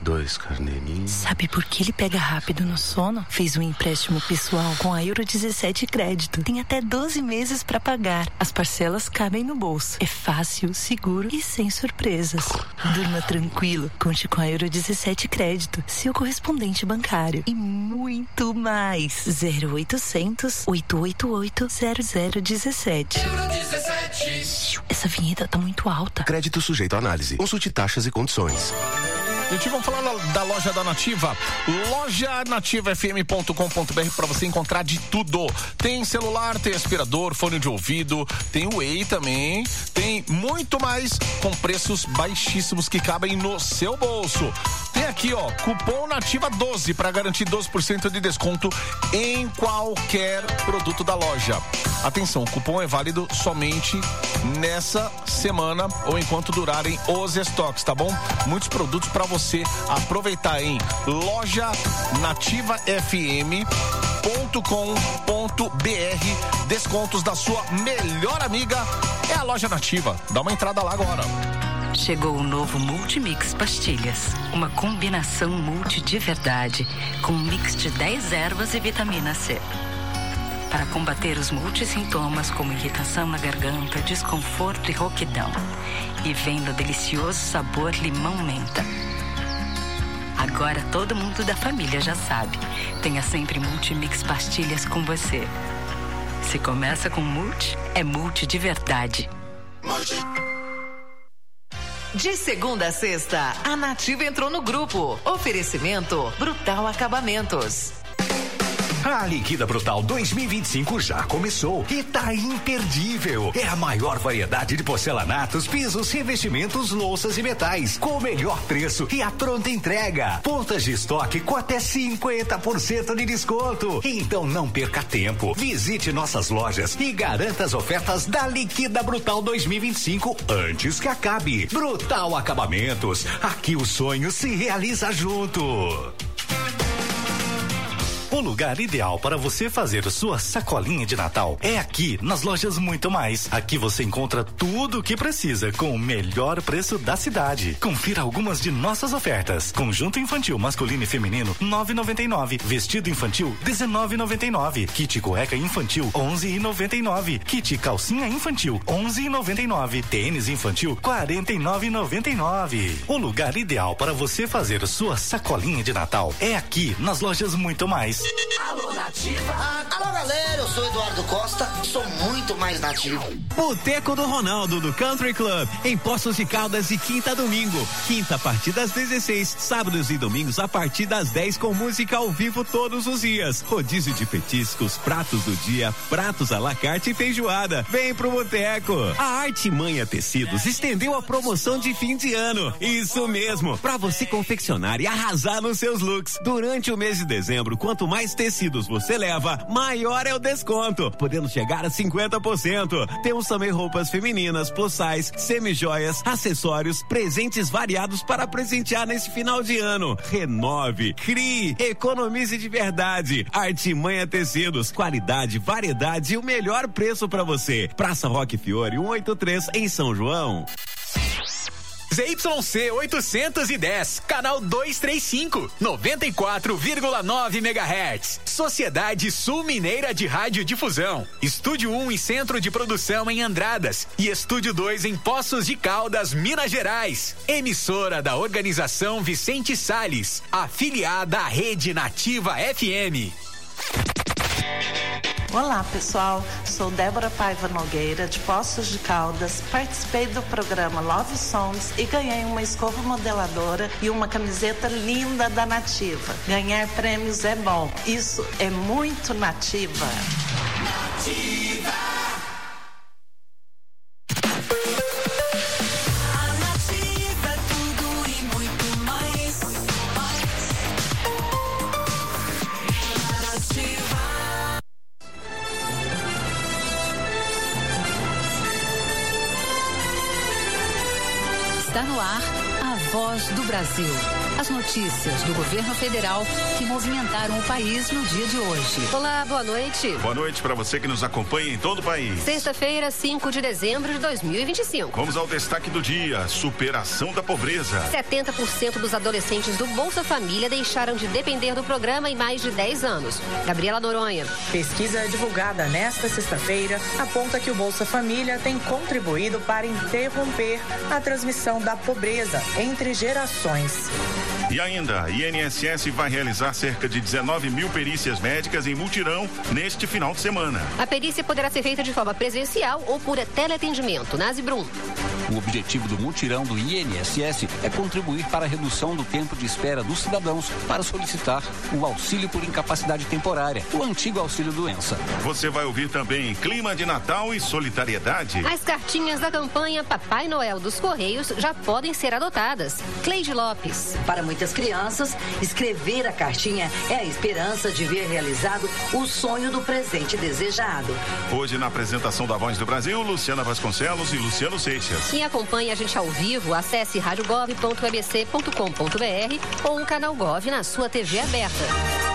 Dois carneirinhos. Sabe por que ele pega rápido no sono? Fez um empréstimo pessoal com a Euro dezessete Crédito. Tem até doze meses para pagar. As parcelas cabem no bolso. É fácil, seguro e sem surpresas. Durma tranquilo. Conte com a Euro dezessete Crédito, seu correspondente bancário. E muito mais. zero oitocentos, oito oito oito, zero zero um sete. Euro dezessete. Essa vinheta tá muito alta. Crédito sujeito à análise. Consulte taxas e condições. Gente, vamos falar da loja da Nativa. loja nativa f m ponto com ponto b r para você encontrar de tudo. Tem celular, tem aspirador, fone de ouvido, tem Whey também, tem muito mais com preços baixíssimos que cabem no seu bolso. Tem aqui, ó, cupom Nativa doze para garantir doze por cento de desconto em qualquer produto da loja. Atenção, o cupom é válido somente nessa semana ou enquanto durarem os estoques, tá bom? Muitos produtos para você Você aproveitar em loja nativa f m ponto com ponto b r. Descontos da sua melhor amiga é a Loja Nativa. Dá uma entrada lá agora. Chegou o novo Multimix Pastilhas, uma combinação multi de verdade com um mix de dez ervas e vitamina C. Para combater os multissintomas como irritação na garganta, desconforto e rouquidão. E vem no delicioso sabor limão-menta. Agora todo mundo da família já sabe. Tenha sempre Multimix Pastilhas com você. Se começa com multi, é multi de verdade. Multi. De segunda a sexta, a Nativa entrou no grupo. Oferecimento Brutal Acabamentos. A Liquida Brutal dois mil e vinte e cinco já começou e tá imperdível. É a maior variedade de porcelanatos, pisos, revestimentos, louças e metais, com o melhor preço e a pronta entrega. Pontas de estoque com até cinquenta por cento de desconto. Então não perca tempo. Visite nossas lojas e garanta as ofertas da Liquida Brutal dois mil e vinte e cinco antes que acabe. Brutal Acabamentos. Aqui o sonho se realiza junto. O lugar ideal para você fazer sua sacolinha de Natal é aqui, nas lojas Muito Mais. Aqui você encontra tudo o que precisa com o melhor preço da cidade. Confira algumas de nossas ofertas. Conjunto infantil masculino e feminino nove e noventa e nove. Vestido infantil dezenove e noventa e nove. Kit cueca infantil onze e noventa e nove. Kit calcinha infantil onze e noventa e nove. Tênis infantil quarenta e nove e noventa e nove. O lugar ideal para você fazer sua sacolinha de Natal é aqui, nas lojas Muito Mais. Alô, Nativa. Ah, alô, galera, eu sou Eduardo Costa, sou muito mais nativo. Boteco do Ronaldo, do Country Club, em Poços de Caldas, de quinta a domingo. Quinta a partir das dezesseis, sábados e domingos a partir das dez, com música ao vivo todos os dias. Rodízio de petiscos, pratos do dia, pratos à la carte e feijoada. Vem pro Boteco. A Artimanha Tecidos estendeu a promoção de fim de ano. Isso mesmo, pra você confeccionar e arrasar nos seus looks. Durante o mês de dezembro, quanto mais tecidos você leva, maior é o desconto, podendo chegar a cinquenta por cento. Temos também roupas femininas, plus size, semi-joias, acessórios, presentes variados para presentear nesse final de ano. Renove, crie, economize de verdade. Artimanha Tecidos, qualidade, variedade e o melhor preço para você. Praça Roque Fiore, cento e oitenta e três, em São João. Z Y C oitocentos e dez, canal duzentos e trinta e cinco, noventa e quatro vírgula nove megahertz. Sociedade Sul Mineira de Radiodifusão. Estúdio um e Centro de Produção em Andradas. E Estúdio dois em Poços de Caldas, Minas Gerais. Emissora da Organização Vicente Salles, afiliada à Rede Nativa F M. Olá, pessoal. Sou Débora Paiva Nogueira, de Poços de Caldas. Participei do programa Love Songs e ganhei uma escova modeladora e uma camiseta linda da Nativa. Ganhar prêmios é bom. Isso é muito Nativa. Nativa. Está no ar, a voz do Brasil. As notícias do governo federal que movimentaram o país no dia de hoje. Olá, boa noite. Boa noite para você que nos acompanha em todo o país. Sexta-feira, cinco de dezembro de dois mil e vinte e cinco. Vamos ao destaque do dia: superação da pobreza. setenta por cento dos adolescentes do Bolsa Família deixaram de depender do programa em mais de dez anos. Gabriela Noronha. Pesquisa divulgada nesta sexta-feira aponta que o Bolsa Família tem contribuído para interromper a transmissão da pobreza entre gerações. E ainda, a I N S S vai realizar cerca de dezenove mil perícias médicas em mutirão neste final de semana. A perícia poderá ser feita de forma presencial ou por teleatendimento. Nazi Brum. O objetivo do mutirão do I N S S é contribuir para a redução do tempo de espera dos cidadãos para solicitar o auxílio por incapacidade temporária, o antigo auxílio-doença. Você vai ouvir também clima de Natal e solidariedade. As cartinhas da campanha Papai Noel dos Correios já podem ser adotadas. Cleide Lopes. Para muitas crianças, escrever a cartinha é a esperança de ver realizado o sonho do presente desejado. Hoje, na apresentação da Voz do Brasil, Luciana Vasconcelos e Luciano Seixas. E acompanhe a gente ao vivo, acesse rádio gov ponto e b c ponto com ponto b r ou o canal Gov na sua T V aberta.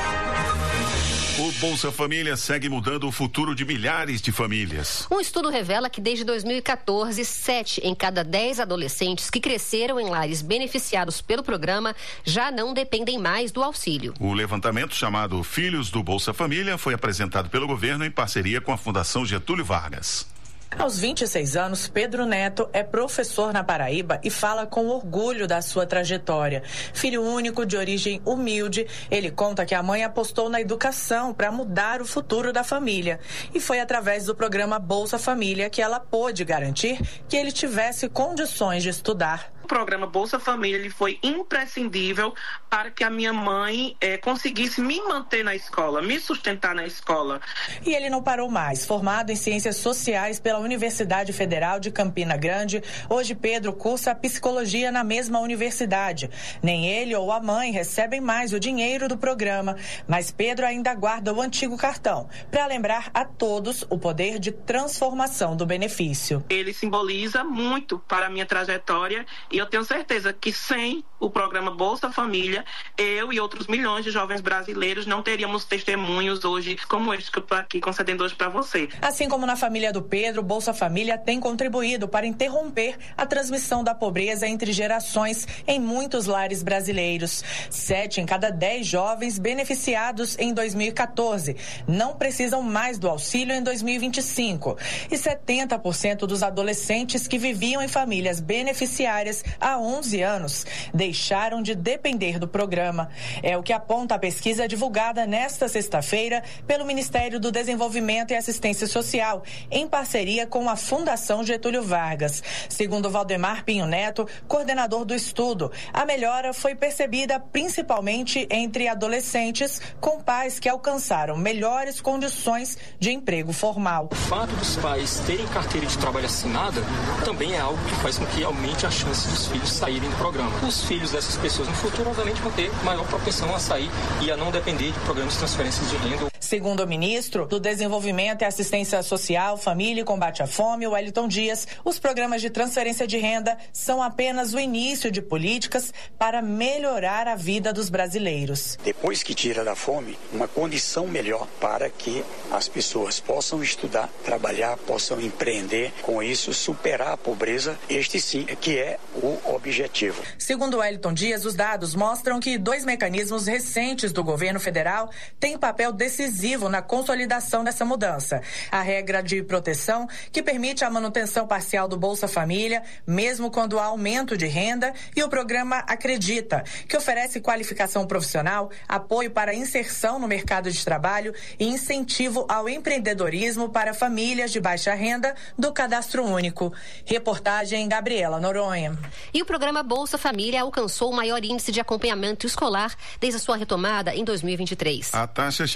O Bolsa Família segue mudando o futuro de milhares de famílias. Um estudo revela que desde dois mil e quatorze, sete em cada dez adolescentes que cresceram em lares beneficiados pelo programa já não dependem mais do auxílio. O levantamento, chamado Filhos do Bolsa Família, foi apresentado pelo governo em parceria com a Fundação Getúlio Vargas. Aos vinte e seis anos, Pedro Neto é professor na Paraíba e fala com orgulho da sua trajetória. Filho único, de origem humilde, ele conta que a mãe apostou na educação para mudar o futuro da família. E foi através do programa Bolsa Família que ela pôde garantir que ele tivesse condições de estudar. O programa Bolsa Família ele foi imprescindível para que a minha mãe eh, conseguisse me manter na escola, me sustentar na escola. E ele não parou mais. Formado em Ciências Sociais pela Universidade Federal de Campina Grande, hoje Pedro cursa psicologia na mesma universidade. Nem ele ou a mãe recebem mais o dinheiro do programa, mas Pedro ainda guarda o antigo cartão para lembrar a todos o poder de transformação do benefício. Ele simboliza muito para a minha trajetória e eu tenho certeza que sem o programa Bolsa Família, eu e outros milhões de jovens brasileiros não teríamos testemunhos hoje como este que eu estou aqui concedendo hoje para você. Assim como na família do Pedro, o Bolsa Família tem contribuído para interromper a transmissão da pobreza entre gerações em muitos lares brasileiros. Sete em cada dez jovens beneficiados em dois mil e quatorze não precisam mais do auxílio em dois mil e vinte e cinco. E setenta por cento dos adolescentes que viviam em famílias beneficiárias há onze anos deixaram de depender do programa. É o que aponta a pesquisa divulgada nesta sexta-feira pelo Ministério do Desenvolvimento e Assistência Social, em parceria com a Fundação Getúlio Vargas. Segundo Valdemar Pinho Neto, coordenador do estudo, a melhora foi percebida principalmente entre adolescentes com pais que alcançaram melhores condições de emprego formal. O fato dos pais terem carteira de trabalho assinada também é algo que faz com que aumente a chance dos filhos saírem do programa. Os filhos dessas pessoas no futuro, obviamente, vão ter maior propensão a sair e a não depender de programas de transferências de renda. Segundo o ministro do Desenvolvimento e Assistência Social, Família e Combate à Fome, Wellington Dias, os programas de transferência de renda são apenas o início de políticas para melhorar a vida dos brasileiros. Depois que tira da fome, uma condição melhor para que as pessoas possam estudar, trabalhar, possam empreender, com isso superar a pobreza, este sim é que é o objetivo. Segundo Wellington Dias, os dados mostram que dois mecanismos recentes do governo federal têm papel decisivo na consolidação dessa mudança. A regra de proteção, que permite a manutenção parcial do Bolsa Família, mesmo quando há aumento de renda, e o programa Acredita, que oferece qualificação profissional, apoio para inserção no mercado de trabalho e incentivo ao empreendedorismo para famílias de baixa renda do Cadastro Único. Reportagem Gabriela Noronha. E o programa Bolsa Família alcançou o maior índice de acompanhamento escolar desde a sua retomada em dois mil e vinte e três. A taxa chegou a oitenta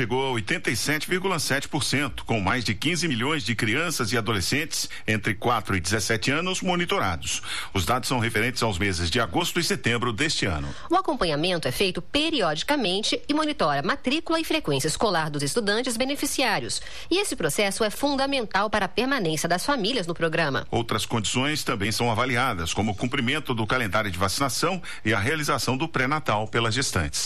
oitenta e sete vírgula sete por cento, com mais de quinze milhões de crianças e adolescentes entre quatro e dezessete anos monitorados. Os dados são referentes aos meses de agosto e setembro deste ano. O acompanhamento é feito periodicamente e monitora matrícula e frequência escolar dos estudantes beneficiários. E esse processo é fundamental para a permanência das famílias no programa. Outras condições também são avaliadas, como o cumprimento do calendário de vacinação e a realização do pré-natal pelas gestantes.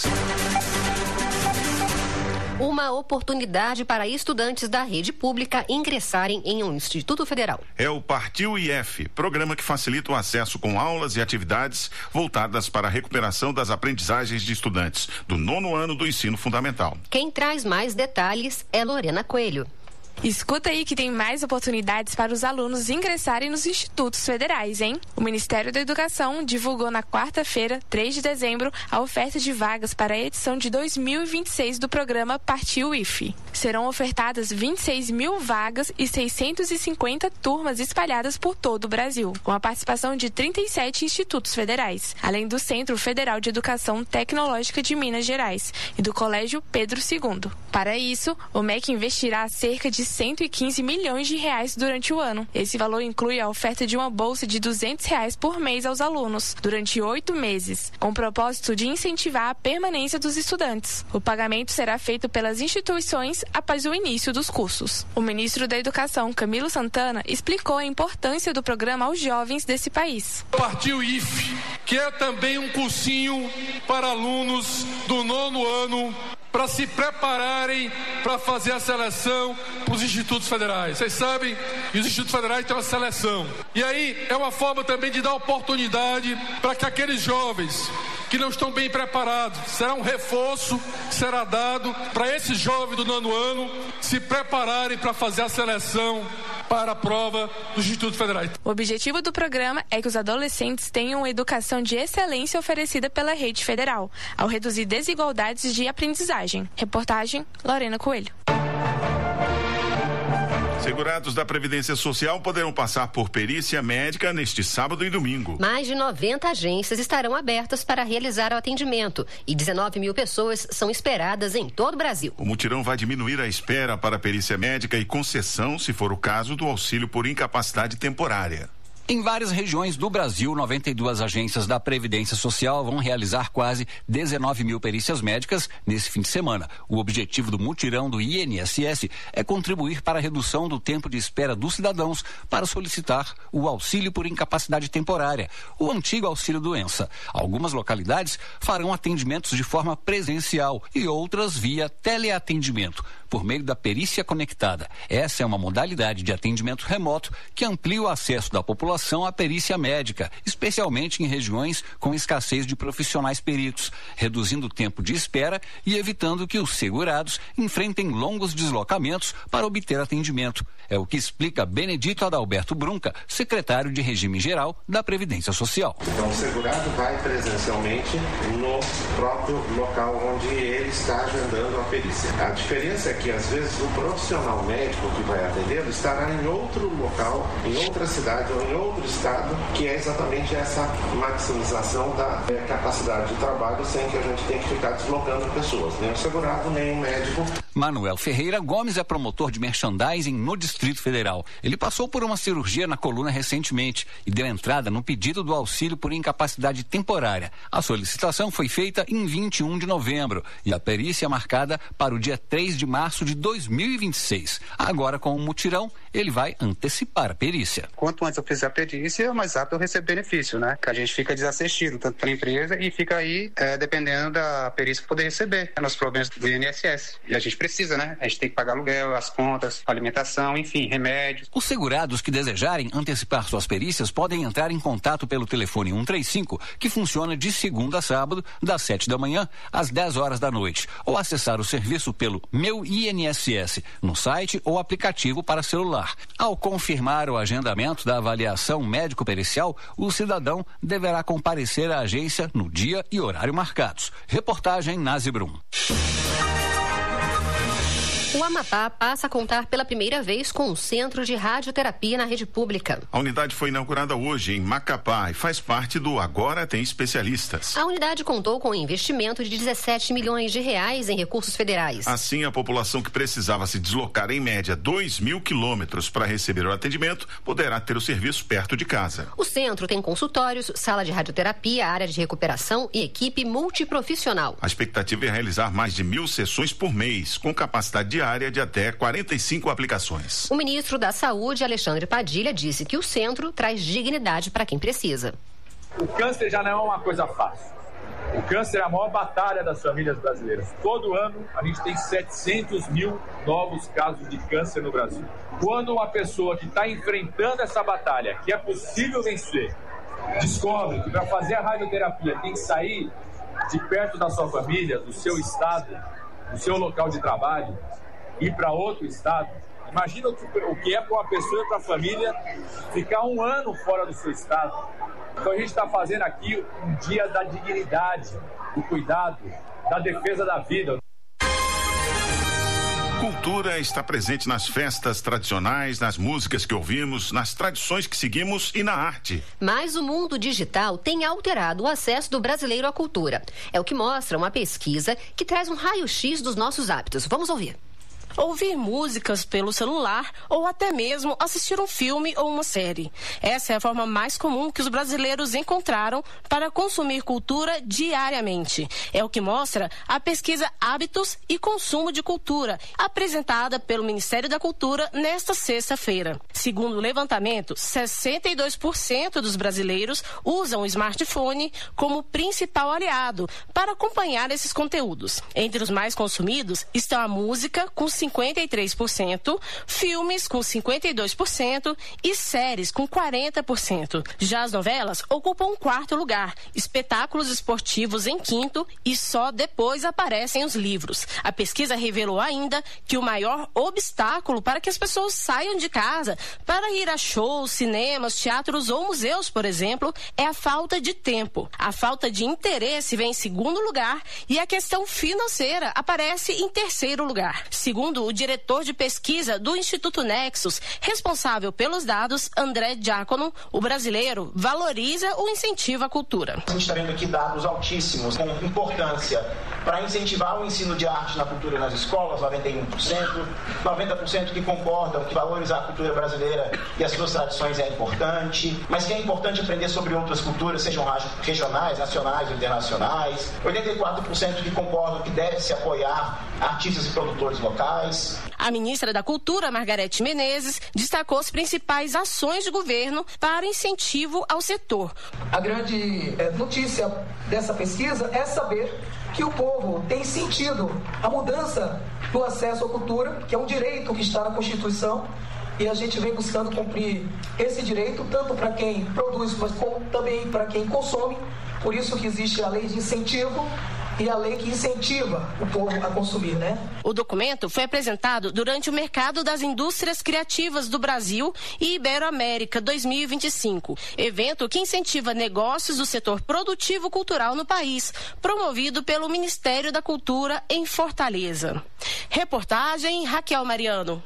Uma oportunidade para estudantes da rede pública ingressarem em um instituto federal. É o Partiu I F, programa que facilita o acesso com aulas e atividades voltadas para a recuperação das aprendizagens de estudantes do nono ano do ensino fundamental. Quem traz mais detalhes é Lorena Coelho. Escuta aí que tem mais oportunidades para os alunos ingressarem nos institutos federais, hein? O Ministério da Educação divulgou na quarta-feira, três de dezembro, a oferta de vagas para a edição de dois mil e vinte e seis do programa Partiu I F. Serão ofertadas vinte e seis mil vagas e seiscentas e cinquenta turmas espalhadas por todo o Brasil, com a participação de trinta e sete institutos federais, além do Centro Federal de Educação Tecnológica de Minas Gerais e do Colégio Pedro segundo. Para isso, o M E C investirá cerca de cento e quinze milhões de reais durante o ano. Esse valor inclui a oferta de uma bolsa de duzentos reais por mês aos alunos, durante oito meses, com o propósito de incentivar a permanência dos estudantes. O pagamento será feito pelas instituições após o início dos cursos. O ministro da Educação, Camilo Santana, explicou a importância do programa aos jovens desse país. Partiu I F, que é também um cursinho para alunos do nono ano, para se prepararem para fazer a seleção para os institutos federais. Vocês sabem que os institutos federais têm uma seleção. E aí é uma forma também de dar oportunidade para que aqueles jovens que não estão bem preparados, será um reforço que será dado para esses jovens do nono ano se prepararem para fazer a seleção para a prova dos institutos federais. O objetivo do programa é que os adolescentes tenham uma educação de excelência oferecida pela rede federal, ao reduzir desigualdades de aprendizagem. Reportagem, Lorena Coelho. Segurados da Previdência Social poderão passar por perícia médica neste sábado e domingo. Mais de noventa agências estarão abertas para realizar o atendimento e dezenove mil pessoas são esperadas em todo o Brasil. O mutirão vai diminuir a espera para a perícia médica e concessão, se for o caso, do auxílio por incapacidade temporária. Em várias regiões do Brasil, noventa e duas agências da Previdência Social vão realizar quase dezenove mil perícias médicas nesse fim de semana. O objetivo do mutirão do I N S S é contribuir para a redução do tempo de espera dos cidadãos para solicitar o auxílio por incapacidade temporária, o antigo auxílio-doença. Algumas localidades farão atendimentos de forma presencial e outras via teleatendimento, por meio da perícia conectada. Essa é uma modalidade de atendimento remoto que amplia o acesso da população à perícia médica, especialmente em regiões com escassez de profissionais peritos, reduzindo o tempo de espera e evitando que os segurados enfrentem longos deslocamentos para obter atendimento. É o que explica Benedito Adalberto Brunca, secretário de Regime Geral da Previdência Social. Então, o segurado vai presencialmente no próprio local onde ele está agendando a perícia. A diferença é que, às vezes, o profissional médico que vai atendê-lo estará em outro local, em outra cidade ou em outro estado, que é exatamente essa maximização da é, capacidade de trabalho sem que a gente tenha que ficar deslocando pessoas, nem o segurado, nem o médico. Manuel Ferreira Gomes é promotor de merchandising no Distrito Federal. Ele passou por uma cirurgia na coluna recentemente e deu entrada no pedido do auxílio por incapacidade temporária. A solicitação foi feita em vinte e um de novembro e a perícia marcada para o dia três de março de dois mil e vinte e seis. Agora, com o mutirão, ele vai antecipar a perícia. Quanto antes eu fizer a perícia, mais rápido eu recebo benefício, né? Que a gente fica desassistido, tanto para a empresa, e fica aí, é, dependendo da perícia que poder receber, é, nos problemas do I N S S. E a gente precisa, né? A gente tem que pagar aluguel, as contas, alimentação, enfim, remédios. Os segurados que desejarem antecipar suas perícias podem entrar em contato pelo telefone cento e trinta e cinco, que funciona de segunda a sábado, das sete da manhã às dez horas da noite, ou acessar o serviço pelo Meu I N S S, no site ou aplicativo para celular. Ao confirmar o agendamento da avaliação médico-pericial, o cidadão deverá comparecer à agência no dia e horário marcados. Reportagem Nazi Brum. O Amapá passa a contar pela primeira vez com um centro de radioterapia na rede pública. A unidade foi inaugurada hoje em Macapá e faz parte do Agora Tem Especialistas. A unidade contou com um investimento de dezessete milhões de reais em recursos federais. Assim, a população que precisava se deslocar em média dois mil quilômetros para receber o atendimento poderá ter o serviço perto de casa. O centro tem consultórios, sala de radioterapia, área de recuperação e equipe multiprofissional. A expectativa é realizar mais de mil sessões por mês, com capacidade diária de até quarenta e cinco aplicações. O ministro da Saúde, Alexandre Padilha, disse que o centro traz dignidade para quem precisa. O câncer já não é uma coisa fácil. O câncer é a maior batalha das famílias brasileiras. Todo ano a gente tem setecentos mil novos casos de câncer no Brasil. Quando uma pessoa que está enfrentando essa batalha, que é possível vencer, descobre que para fazer a radioterapia tem que sair de perto da sua família, do seu estado, do seu local de trabalho, ir para outro estado, imagina o que é para uma pessoa e para a família ficar um ano fora do seu estado. Então a gente está fazendo aqui um dia da dignidade, do cuidado, da defesa da vida. Cultura está presente nas festas tradicionais, nas músicas que ouvimos, nas tradições que seguimos e na arte. Mas o mundo digital tem alterado o acesso do brasileiro à cultura. É o que mostra uma pesquisa que traz um raio-x dos nossos hábitos. Vamos ouvir. Ouvir músicas pelo celular ou até mesmo assistir um filme ou uma série. Essa é a forma mais comum que os brasileiros encontraram para consumir cultura diariamente. É o que mostra a pesquisa Hábitos e Consumo de Cultura, apresentada pelo Ministério da Cultura nesta sexta-feira. Segundo o levantamento, sessenta e dois por cento dos brasileiros usam o smartphone como principal aliado para acompanhar esses conteúdos. Entre os mais consumidos estão a música, com cinquenta e três por cento, filmes com cinquenta e dois por cento e séries com quarenta por cento. Já as novelas ocupam um quarto lugar, espetáculos esportivos em quinto e só depois aparecem os livros. A pesquisa revelou ainda que o maior obstáculo para que as pessoas saiam de casa para ir a shows, cinemas, teatros ou museus, por exemplo, é a falta de tempo. A falta de interesse vem em segundo lugar e a questão financeira aparece em terceiro lugar. Segundo o diretor de pesquisa do Instituto Nexus, responsável pelos dados, André Diácono, o brasileiro valoriza o incentivo à cultura. A gente está vendo aqui dados altíssimos, com importância para incentivar o ensino de arte na cultura nas escolas, noventa e um por cento, noventa por cento que concordam que valorizar a cultura brasileira e as suas tradições é importante, mas que é importante aprender sobre outras culturas, sejam regionais, nacionais ou internacionais, oitenta e quatro por cento que concordam que deve se apoiar artistas e produtores locais. A ministra da Cultura, Margarete Menezes, destacou as principais ações de governo para incentivo ao setor. A grande é, notícia dessa pesquisa é saber que o povo tem sentido a mudança do acesso à cultura, que é um direito que está na Constituição, e a gente vem buscando cumprir esse direito, tanto para quem produz, mas como também para quem consome. Por isso que existe a lei de incentivo e a lei que incentiva o povo a consumir, né? O documento foi apresentado durante o Mercado das Indústrias Criativas do Brasil e Iberoamérica dois mil e vinte e cinco, evento que incentiva negócios do setor produtivo cultural no país, promovido pelo Ministério da Cultura em Fortaleza. Reportagem Raquel Mariano.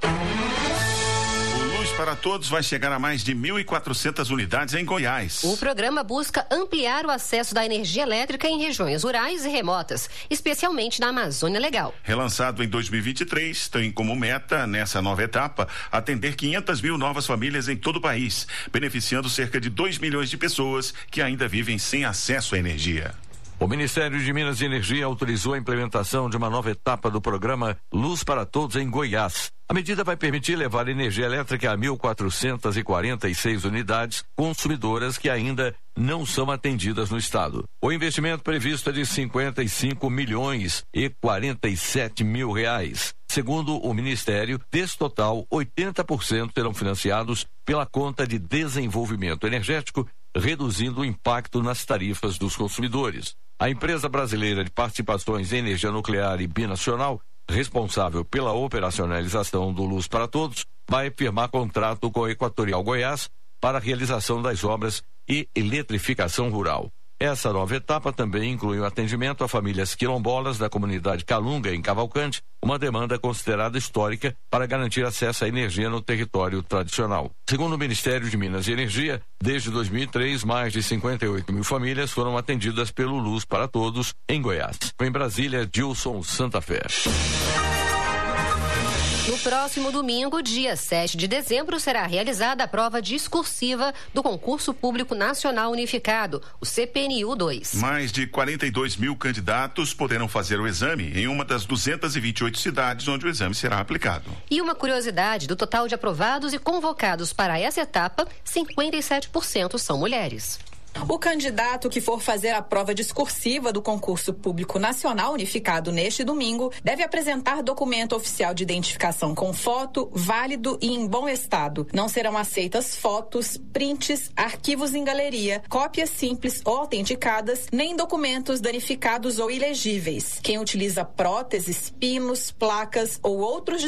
Para Todos vai chegar a mais de mil e quatrocentas unidades em Goiás. O programa busca ampliar o acesso da energia elétrica em regiões rurais e remotas, especialmente na Amazônia Legal. Relançado em dois mil e vinte e três, tem como meta, nessa nova etapa, atender quinhentas mil novas famílias em todo o país, beneficiando cerca de dois milhões de pessoas que ainda vivem sem acesso à energia. O Ministério de Minas e Energia autorizou a implementação de uma nova etapa do programa Luz para Todos em Goiás. A medida vai permitir levar energia elétrica a mil quatrocentas e quarenta e seis unidades consumidoras que ainda não são atendidas no estado. O investimento previsto é de cinquenta e cinco milhões e quarenta e sete mil reais. Segundo o Ministério, desse total, oitenta por cento serão financiados pela conta de desenvolvimento energético, reduzindo o impacto nas tarifas dos consumidores. A empresa brasileira de participações em energia nuclear e binacional, responsável pela operacionalização do Luz para Todos, vai firmar contrato com a Equatorial Goiás para a realização das obras e eletrificação rural. Essa nova etapa também inclui o atendimento a famílias quilombolas da comunidade Calunga, em Cavalcante, uma demanda considerada histórica para garantir acesso à energia no território tradicional. Segundo o Ministério de Minas e Energia, desde dois mil e três, mais de cinquenta e oito mil famílias foram atendidas pelo Luz para Todos, em Goiás. Em Brasília, Dilson Santa Fé. No próximo domingo, dia sete de dezembro, será realizada a prova discursiva do Concurso Público Nacional Unificado, o C P N U dois. Mais de quarenta e dois mil candidatos poderão fazer o exame em uma das duzentas e vinte e oito cidades onde o exame será aplicado. E uma curiosidade, do total de aprovados e convocados para essa etapa, cinquenta e sete por cento são mulheres. O candidato que for fazer a prova discursiva do Concurso Público Nacional Unificado neste domingo deve apresentar documento oficial de identificação com foto, válido e em bom estado. Não serão aceitas fotos, prints, arquivos em galeria, cópias simples ou autenticadas, nem documentos danificados ou ilegíveis. Quem utiliza próteses, pinos, placas ou outros